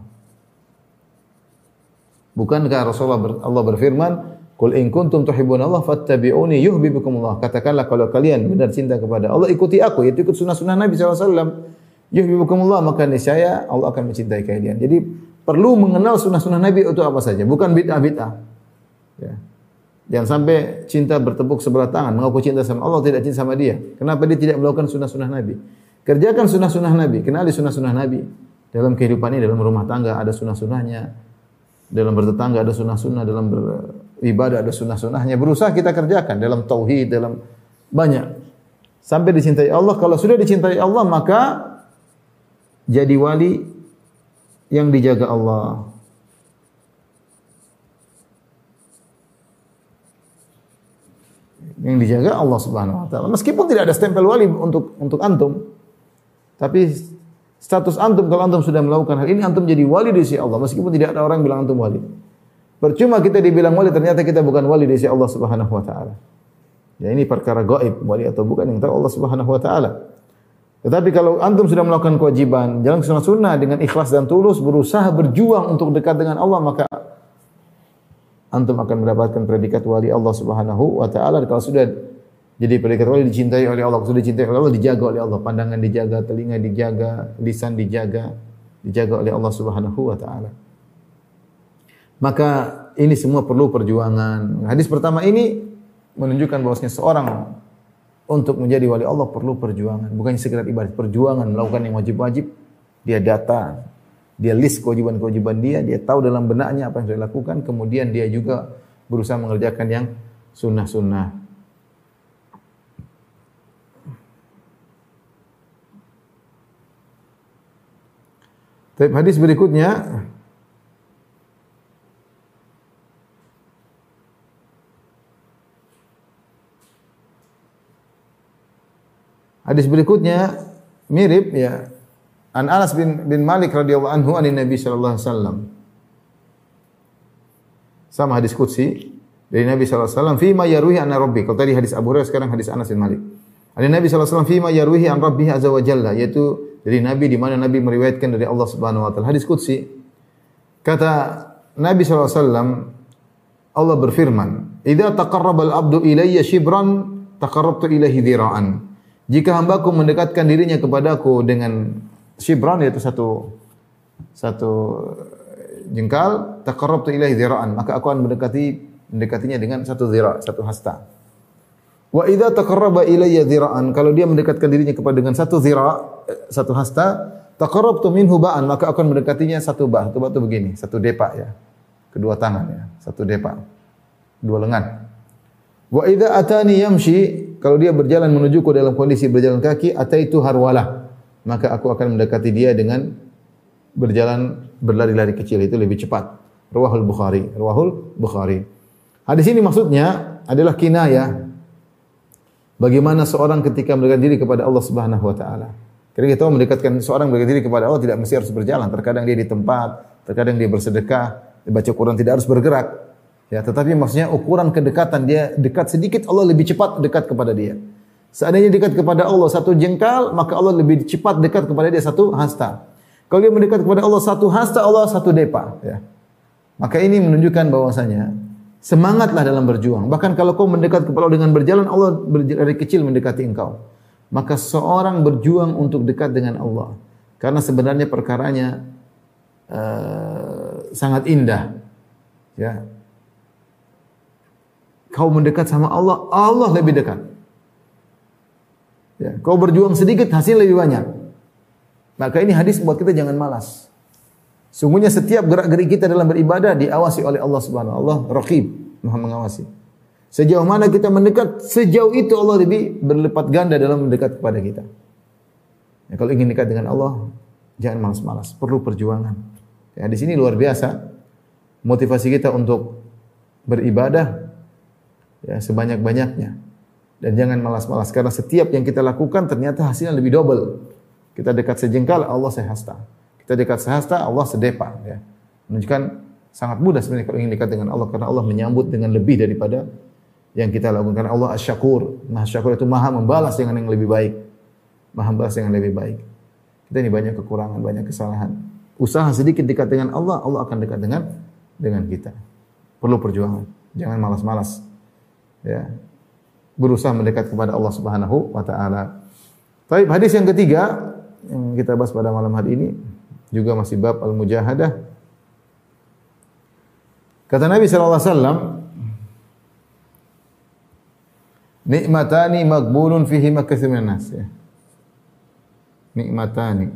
Bukankah Allah berfirman, "Qul in kuntum tuhibbunallaha fattabi'uni yuhibbukumullah." Katakanlah kalau kalian benar cinta kepada Allah, ikuti aku, yaitu ikut sunnah-sunnah Nabi sallallahu alaihi wasallam. Yuhibbukumullah, maka niscaya Allah akan mencintai kalian. Jadi perlu mengenal sunnah-sunnah Nabi itu apa saja, bukan bid'ah-bid'ah. Ya. Jangan sampai cinta bertepuk sebelah tangan, mengaku cinta sama Allah, tidak cinta sama dia. Kenapa dia tidak melakukan sunnah-sunnah Nabi? Kerjakan sunnah-sunnah Nabi, kenali sunnah-sunnah Nabi. Dalam kehidupan ini, dalam rumah tangga ada sunnah-sunnahnya. Dalam bertetangga ada sunnah-sunnah, dalam beribadah ada sunnah-sunnahnya. Berusaha kita kerjakan dalam tauhid, dalam banyak. Sampai dicintai Allah. Kalau sudah dicintai Allah, maka jadi wali yang dijaga Allah. Yang dijaga Allah Subhanahu wa taala. Meskipun tidak ada stempel wali untuk antum. Tapi status antum kalau antum sudah melakukan hal ini antum jadi wali di sisi Allah meskipun tidak ada orang bilang antum wali. Percuma kita dibilang wali ternyata kita bukan wali di sisi Allah Subhanahu wa taala. Ya ini perkara gaib, wali atau bukan yang tahu Allah Subhanahu wa taala. Tetapi kalau antum sudah melakukan kewajiban, jalan sunnah dengan ikhlas dan tulus, berusaha berjuang untuk dekat dengan Allah, maka antum akan mendapatkan predikat wali Allah Subhanahu wa taala. Kalau sudah jadi predikat wali dicintai oleh Allah, sudah dicintai oleh Allah, dijaga oleh Allah, pandangan dijaga, telinga dijaga, lisan dijaga oleh Allah Subhanahu wa taala. Maka ini semua perlu perjuangan. Hadis pertama ini menunjukkan bahwasanya seorang untuk menjadi wali Allah perlu perjuangan, bukan sekedar ibadah, perjuangan melakukan yang wajib-wajib, dia data, dia list kewajiban-kewajiban dia tahu dalam benaknya apa yang harus dilakukan, kemudian dia juga berusaha mengerjakan yang sunnah-sunnah. Tapi hadis berikutnya mirip ya. An Anas bin Malik radhiyallahu anhu anin Nabi sallallahu alaihi wasallam. Sama hadis qudsi dari Nabi sallallahu alaihi wasallam, "Fima yarwihi an rabbi." Kalau tadi hadis Abu Hurairah, sekarang hadis Anas bin Malik. Dari Nabi sallallahu alaihi wasallam, "Fima yarwihi an rabbih azza wa jalla," yaitu dari Nabi di mana Nabi meriwayatkan dari Allah Subhanahu wa taala. Hadis qudsi. Kata Nabi sallallahu alaihi wasallam, Allah berfirman, "Idza taqarraba al-'abdu ilayya shibran, taqarrabtu ilaihi dhira'an." Jika hambaku mendekatkan dirinya kepadaku dengan shibran, yaitu satu jengkal, taqarrabtu ilaihi dhira'an, maka aku akan mendekatinya dengan satu dhira', satu hasta. Wa idza taqarraba ilayya dhira'an, kalau dia mendekatkan dirinya kepada dengan satu dhira', satu hasta, taqarrabtu minhu ba'an, maka aku akan mendekatinya satu ba'. Satu ba' itu begini, satu depak ya. Kedua tangan ya, satu depak. Dua lengan. Wa idza atani yamshi, kalau dia berjalan menujuku dalam kondisi berjalan kaki, ataitu harwalah, maka aku akan mendekati dia dengan berjalan berlari-lari kecil, itu lebih cepat. Rawahul Bukhari. Hadis ini maksudnya adalah kinayah bagaimana seorang ketika mendekatkan diri kepada Allah Subhanahu wa taala. Karena kita tahu mendekatkan seorang mendekatkan diri kepada Allah tidak mesti harus berjalan, terkadang dia di tempat, terkadang dia bersedekah, dia baca Quran, tidak harus bergerak. Ya, tetapi maksudnya ukuran kedekatan, dia dekat sedikit, Allah lebih cepat dekat kepada dia. Seandainya dekat kepada Allah satu jengkal, maka Allah lebih cepat dekat kepada dia satu hasta. Kalau dia mendekat kepada Allah satu hasta, Allah satu depa. Ya. Maka ini menunjukkan bahwasanya semangatlah dalam berjuang. Bahkan kalau kau mendekat kepada Allah dengan berjalan, Allah dari kecil mendekati engkau. Maka seorang berjuang untuk dekat dengan Allah, karena sebenarnya perkaranya sangat indah. Ya. Kau mendekat sama Allah, Allah lebih dekat. Ya, kau berjuang sedikit, hasil lebih banyak. Maka ini hadis buat kita jangan malas. Sungguhnya setiap gerak-gerik kita dalam beribadah diawasi oleh Allah Subhanahu wa taala. Allah Raqib, Maha mengawasi. Sejauh mana kita mendekat, sejauh itu Allah lebih berlipat ganda dalam mendekat kepada kita. Ya, kalau ingin dekat dengan Allah, jangan malas-malas, perlu perjuangan. Ya, di sini luar biasa motivasi kita untuk beribadah. Ya, sebanyak-banyaknya. Dan jangan malas-malas, karena setiap yang kita lakukan ternyata hasilnya lebih double. Kita dekat sejengkal, Allah sehasta. Kita dekat sehasta, Allah sedepa. Ya. Menunjukkan sangat mudah sebenarnya kalau ingin dekat dengan Allah, karena Allah menyambut dengan lebih daripada yang kita lakukan. Karena Allah Asy-Syakur. Maha Syakur itu maha membalas dengan yang lebih baik. Maha membalas dengan lebih baik. Kita ini banyak kekurangan, banyak kesalahan. Usaha sedikit dekat dengan Allah, Allah akan dekat dengan kita. Perlu perjuangan. Jangan malas-malas. Ya, berusaha mendekat kepada Allah Subhanahu wa taala. Baik, hadis yang ketiga yang kita bahas pada malam hari ini juga masih bab al-mujahadah. Kata Nabi sallallahu alaihi wasallam, "Ni'matani maghbunun fihi katsirun minan nas." Ya. Ni'matani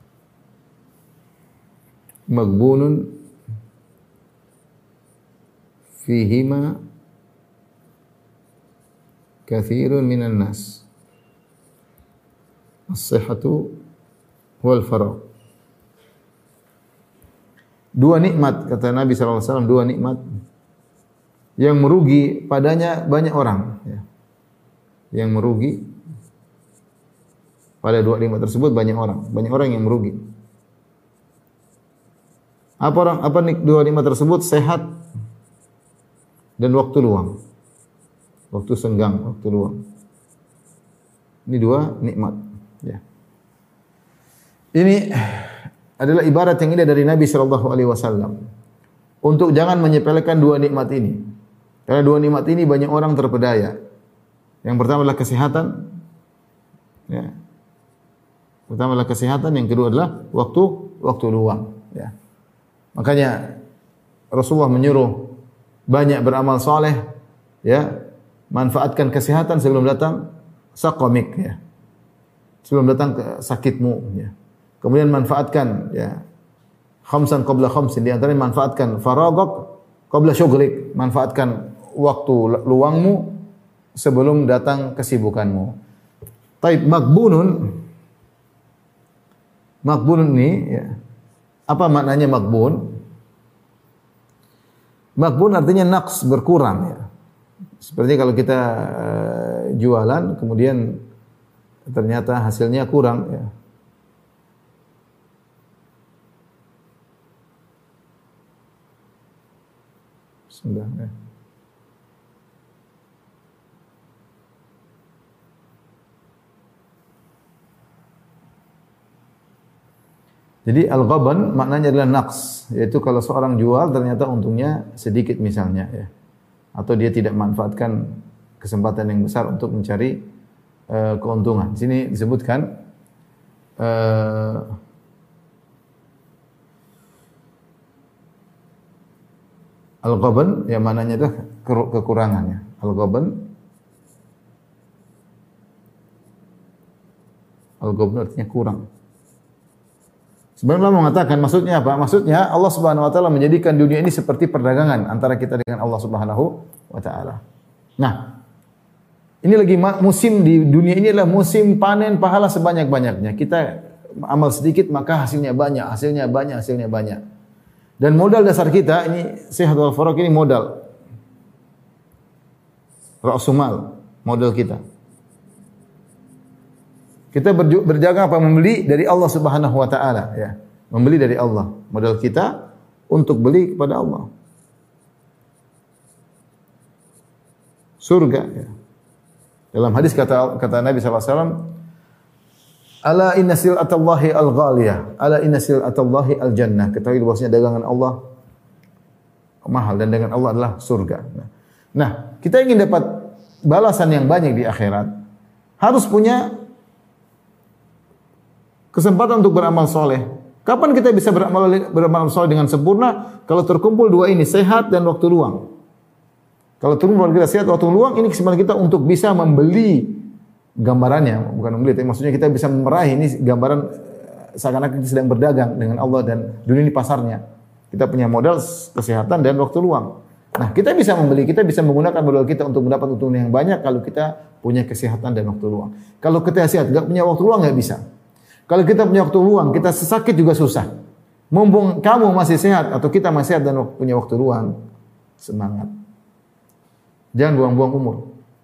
maghbunun fihi kathirun minan nas. As-sihhatu wal faragh. Dua nikmat, kata Nabi sallallahu alaihi wasallam, dua nikmat yang merugi padanya banyak orang, ya. Yang merugi pada dua nikmat tersebut banyak orang yang merugi. Apa dua nikmat tersebut? Sehat dan waktu luang. Waktu senggang, waktu luang. Ini dua nikmat, ya. Ini adalah ibarat yang indah dari Nabi sallallahu alaihi wasallam untuk jangan menyepelekan dua nikmat ini. Karena dua nikmat ini banyak orang terpedaya. Yang pertama adalah kesehatan, ya. Pertama adalah kesehatan, yang kedua adalah waktu luang, ya. Makanya Rasulullah menyuruh banyak beramal saleh, ya. Manfaatkan kesehatan sebelum datang saqamik, ya. Sebelum datang ke sakitmu, ya. Kemudian manfaatkan, ya, khamsan qabla khamsin, di antaranya manfaatkan faragak qabla syughlik, manfaatkan waktu luangmu sebelum datang kesibukanmu. Taib magbunun ini, ya. Apa maknanya magbun? Magbun artinya naqs, berkurang, ya. Seperti kalau kita jualan kemudian ternyata hasilnya kurang, ya. Bismillah, ya. Jadi al-ghaban maknanya adalah naqs, yaitu kalau seorang jual ternyata untungnya sedikit misalnya, ya. Atau dia tidak manfaatkan kesempatan yang besar untuk mencari keuntungan. Di sini disebutkan al-ghaban, yang maknanya adalah kekurangannya. Al-ghaban artinya kurang. Sebenarnya Allah mengatakan maksudnya apa? Maksudnya Allah Subhanahu wa taala menjadikan dunia ini seperti perdagangan antara kita dengan Allah Subhanahu wa taala. Nah, ini lagi musim di dunia ini adalah musim panen pahala sebanyak-banyaknya. Kita amal sedikit maka hasilnya banyak. Dan modal dasar kita ini sehat wal faraq, ini modal. Ra'sumal, modal kita. Kita berjaga apa? Membeli dari Allah Subhanahu wa taala, ya. Membeli dari Allah. Modal kita untuk beli kepada Allah. Surga, ya. Dalam hadis kata Nabi SAW, ala inna sil'atallahi al-ghaliyah, ala inna sil'atallahi al-jannah. Ketahui bahwasanya dagangan Allah mahal dan dagangan Allah adalah surga. Nah, kita ingin dapat balasan yang banyak di akhirat, harus punya kesempatan untuk beramal soleh. Kapan kita bisa beramal soleh dengan sempurna? Kalau terkumpul dua ini, sehat dan waktu luang. Kalau terkumpul kita sehat, waktu luang, ini kesempatan kita untuk bisa membeli gambarannya, bukan membeli, tapi maksudnya kita bisa meraih ini gambaran seakan-akan kita sedang berdagang dengan Allah dan dunia ini pasarnya. Kita punya modal kesehatan dan waktu luang. Nah, kita bisa membeli, kita bisa menggunakan modal kita untuk mendapat untung yang banyak kalau kita punya kesehatan dan waktu luang. Kalau kita sehat, enggak punya waktu luang, enggak bisa. Kalau kita punya waktu luang, kita sesakit juga susah. Mumpung kamu masih sehat atau kita masih sehat dan punya waktu luang, semangat. Jangan buang-buang umur.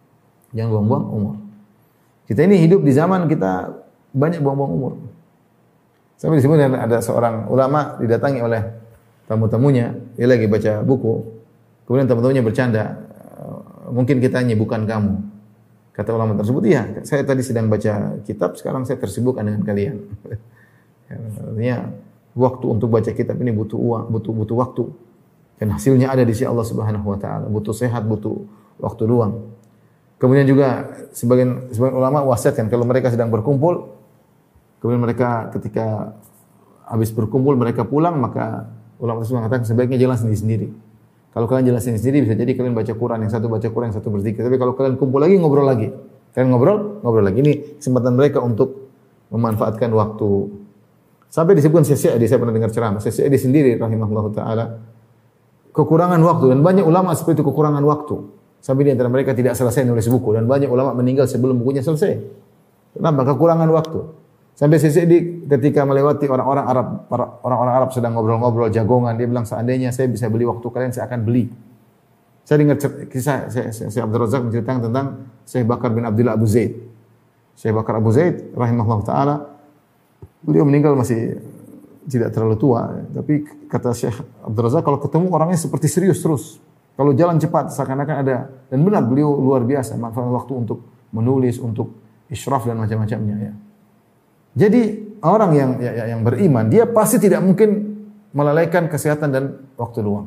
Kita ini hidup di zaman kita banyak buang-buang umur. Sampai disebut ada seorang ulama didatangi oleh tamu-tamunya, dia lagi baca buku. Kemudian tamu-tamunya bercanda, mungkin kita nyibukkan kamu. Kata ulama tersebut, iya, saya tadi sedang baca kitab, sekarang saya tersibukkan dengan kalian. Artinya, waktu untuk baca kitab ini butuh uang, butuh waktu. Dan hasilnya ada di sisi Allah Subhanahu wa taala. Butuh sehat, butuh waktu luang. Kemudian juga sebagian ulama wasiatkan kalau mereka sedang berkumpul, kemudian mereka ketika habis berkumpul mereka pulang, maka ulama tersebut mengatakan sebaiknya jalan sendiri-sendiri. Kalau kalian jelasin sendiri, bisa jadi kalian baca Quran, yang satu baca Quran, yang satu berzikir. Tapi kalau kalian kumpul lagi, ngobrol lagi. Kalian ngobrol lagi. Ini kesempatan mereka untuk memanfaatkan waktu. Sampai disebutkan Syekh Sa'di, saya pernah dengar ceramah. Syekh Sa'di sendiri, rahimahullah ta'ala, kekurangan waktu. Dan banyak ulama seperti itu kekurangan waktu. Sampai di antara mereka tidak selesai nulis buku. Dan banyak ulama meninggal sebelum bukunya selesai. Kenapa? Kekurangan waktu. Sampai Sisi ketika melewati orang-orang Arab sedang ngobrol-ngobrol jagongan, dia bilang seandainya saya bisa beli waktu kalian, saya akan beli. Saya dengar kisah Syekh Abdul Razak menceritakan tentang Syekh Bakar bin Abdullah Abu Zaid. Syekh Bakar Abu Zaid rahimahullah taala, beliau meninggal masih tidak terlalu tua, tapi kata Syekh Abdul Razak kalau ketemu orangnya seperti serius terus. Kalau jalan cepat seakan-akan ada, dan benar beliau luar biasa manfaat waktu untuk menulis, untuk isyraf dan macam-macamnya ya. Jadi orang yang beriman dia pasti tidak mungkin melalaikan kesehatan dan waktu luang.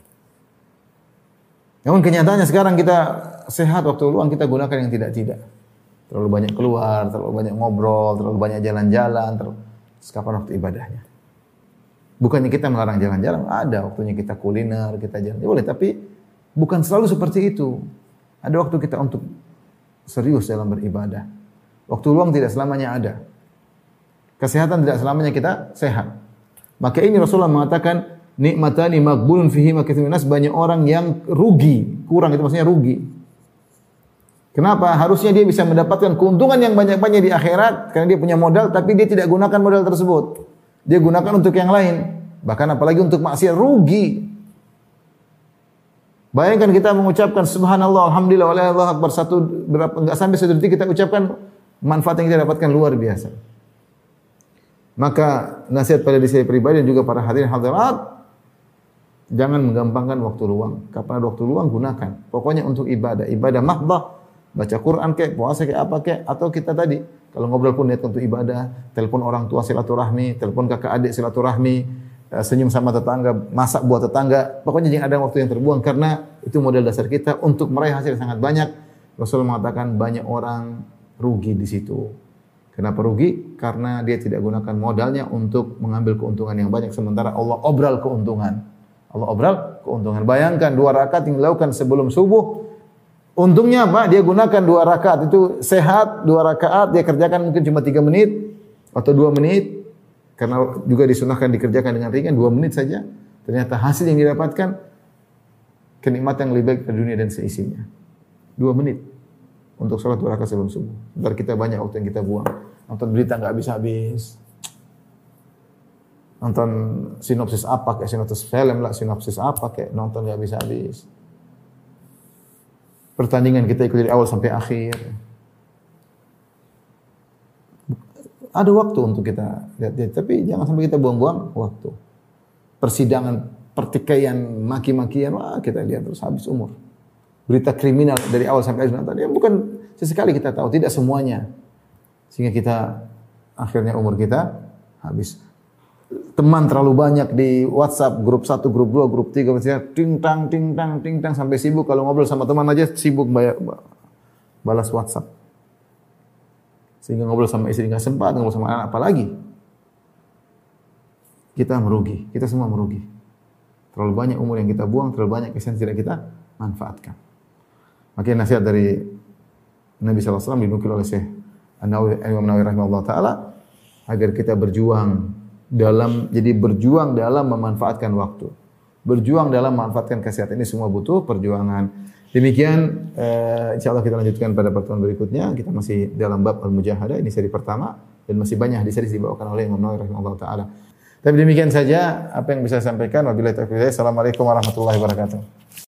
Namun kenyataannya sekarang kita sehat, waktu luang kita gunakan yang tidak-tidak. Terlalu banyak keluar, terlalu banyak ngobrol, terlalu banyak jalan-jalan, kapan waktu ibadahnya? Bukannya kita melarang jalan-jalan, ada waktunya kita kuliner, kita jalan. Ya boleh, tapi bukan selalu seperti itu. Ada waktu kita untuk serius dalam beribadah. Waktu luang tidak selamanya ada. Kesehatan tidak selamanya kita sehat. Maka ini Rasulullah mengatakan, nikmatani maqbulun fihi ma katsirun nas, banyak orang yang rugi, kurang itu maksudnya rugi. Kenapa? Harusnya dia bisa mendapatkan keuntungan yang banyak-banyak di akhirat karena dia punya modal, tapi dia tidak gunakan modal tersebut. Dia gunakan untuk yang lain. Bahkan apalagi untuk maksiat, rugi. Bayangkan kita mengucapkan subhanallah, alhamdulillah, wallahu akbar, enggak sampai 1 detik kita ucapkan, manfaat yang kita dapatkan luar biasa. Maka nasihat pada diri saya pribadi dan juga para hadirin hadirat, jangan menggampangkan waktu luang. Kapan ada waktu luang gunakan. Pokoknya untuk ibadah, ibadah mahdhah, baca Quran kayak, puasa kayak apa kayak, atau kita tadi kalau ngobrol pun niat untuk ibadah, telepon orang tua silaturahmi, telepon kakak adik silaturahmi, senyum sama tetangga, masak buat tetangga. Pokoknya jangan ada waktu yang terbuang karena itu modal dasar kita untuk meraih hasil yang sangat banyak. Rasulullah mengatakan banyak orang rugi di situ. Kenapa rugi? Karena dia tidak gunakan modalnya untuk mengambil keuntungan yang banyak, sementara Allah obral keuntungan. Allah obral keuntungan. Bayangkan 2 rakaat yang dilakukan sebelum subuh, untungnya apa? Dia gunakan 2 rakaat itu sehat, 2 rakaat dia kerjakan mungkin cuma 3 menit atau 2 menit. Karena juga disunahkan dikerjakan dengan ringan 2 menit saja. Ternyata hasil yang didapatkan kenikmatan yang lebih baik dari dunia dan seisinya. 2 menit untuk sholat 2 rakaat sebelum subuh. Ntar kita banyak waktu yang kita buang. Nonton berita nggak habis-habis. Nonton sinopsis apa kayak sinopsis film lah, sinopsis apa kayak nonton nggak habis-habis. Pertandingan kita ikuti dari awal sampai akhir. Ada waktu untuk kita lihat, tapi jangan sampai kita buang-buang waktu. Persidangan, pertikaian, maki-makian, kita lihat terus habis umur. Berita kriminal dari awal sampai akhir, ya bukan sesekali kita tahu, tidak semuanya. Sehingga kita akhirnya umur kita habis. Teman terlalu banyak di WhatsApp, grup 1, grup 2, grup 3, ting tang sampai sibuk kalau ngobrol sama teman aja sibuk balas WhatsApp. Sehingga ngobrol sama istri enggak sempat, ngobrol sama anak apalagi. Kita merugi, kita semua merugi. Terlalu banyak umur yang kita buang, terlalu banyak kesan tidak kita manfaatkan. Makanya nasihat dari Nabi SAW dinukil oleh Syekh Imam Nawawi rahimahullah taala agar kita berjuang dalam memanfaatkan waktu. Berjuang dalam memanfaatkan kesehatan, ini semua butuh perjuangan. Demikian insyaallah kita lanjutkan pada pertemuan berikutnya. Kita masih dalam bab al-mujahadah, ini seri pertama dan masih banyak hadis-hadis dibawakan oleh Imam Nawawi rahimahullah taala. Tapi demikian saja apa yang bisa saya sampaikan. Wabillahi taufiq. Assalamualaikum warahmatullahi wabarakatuh.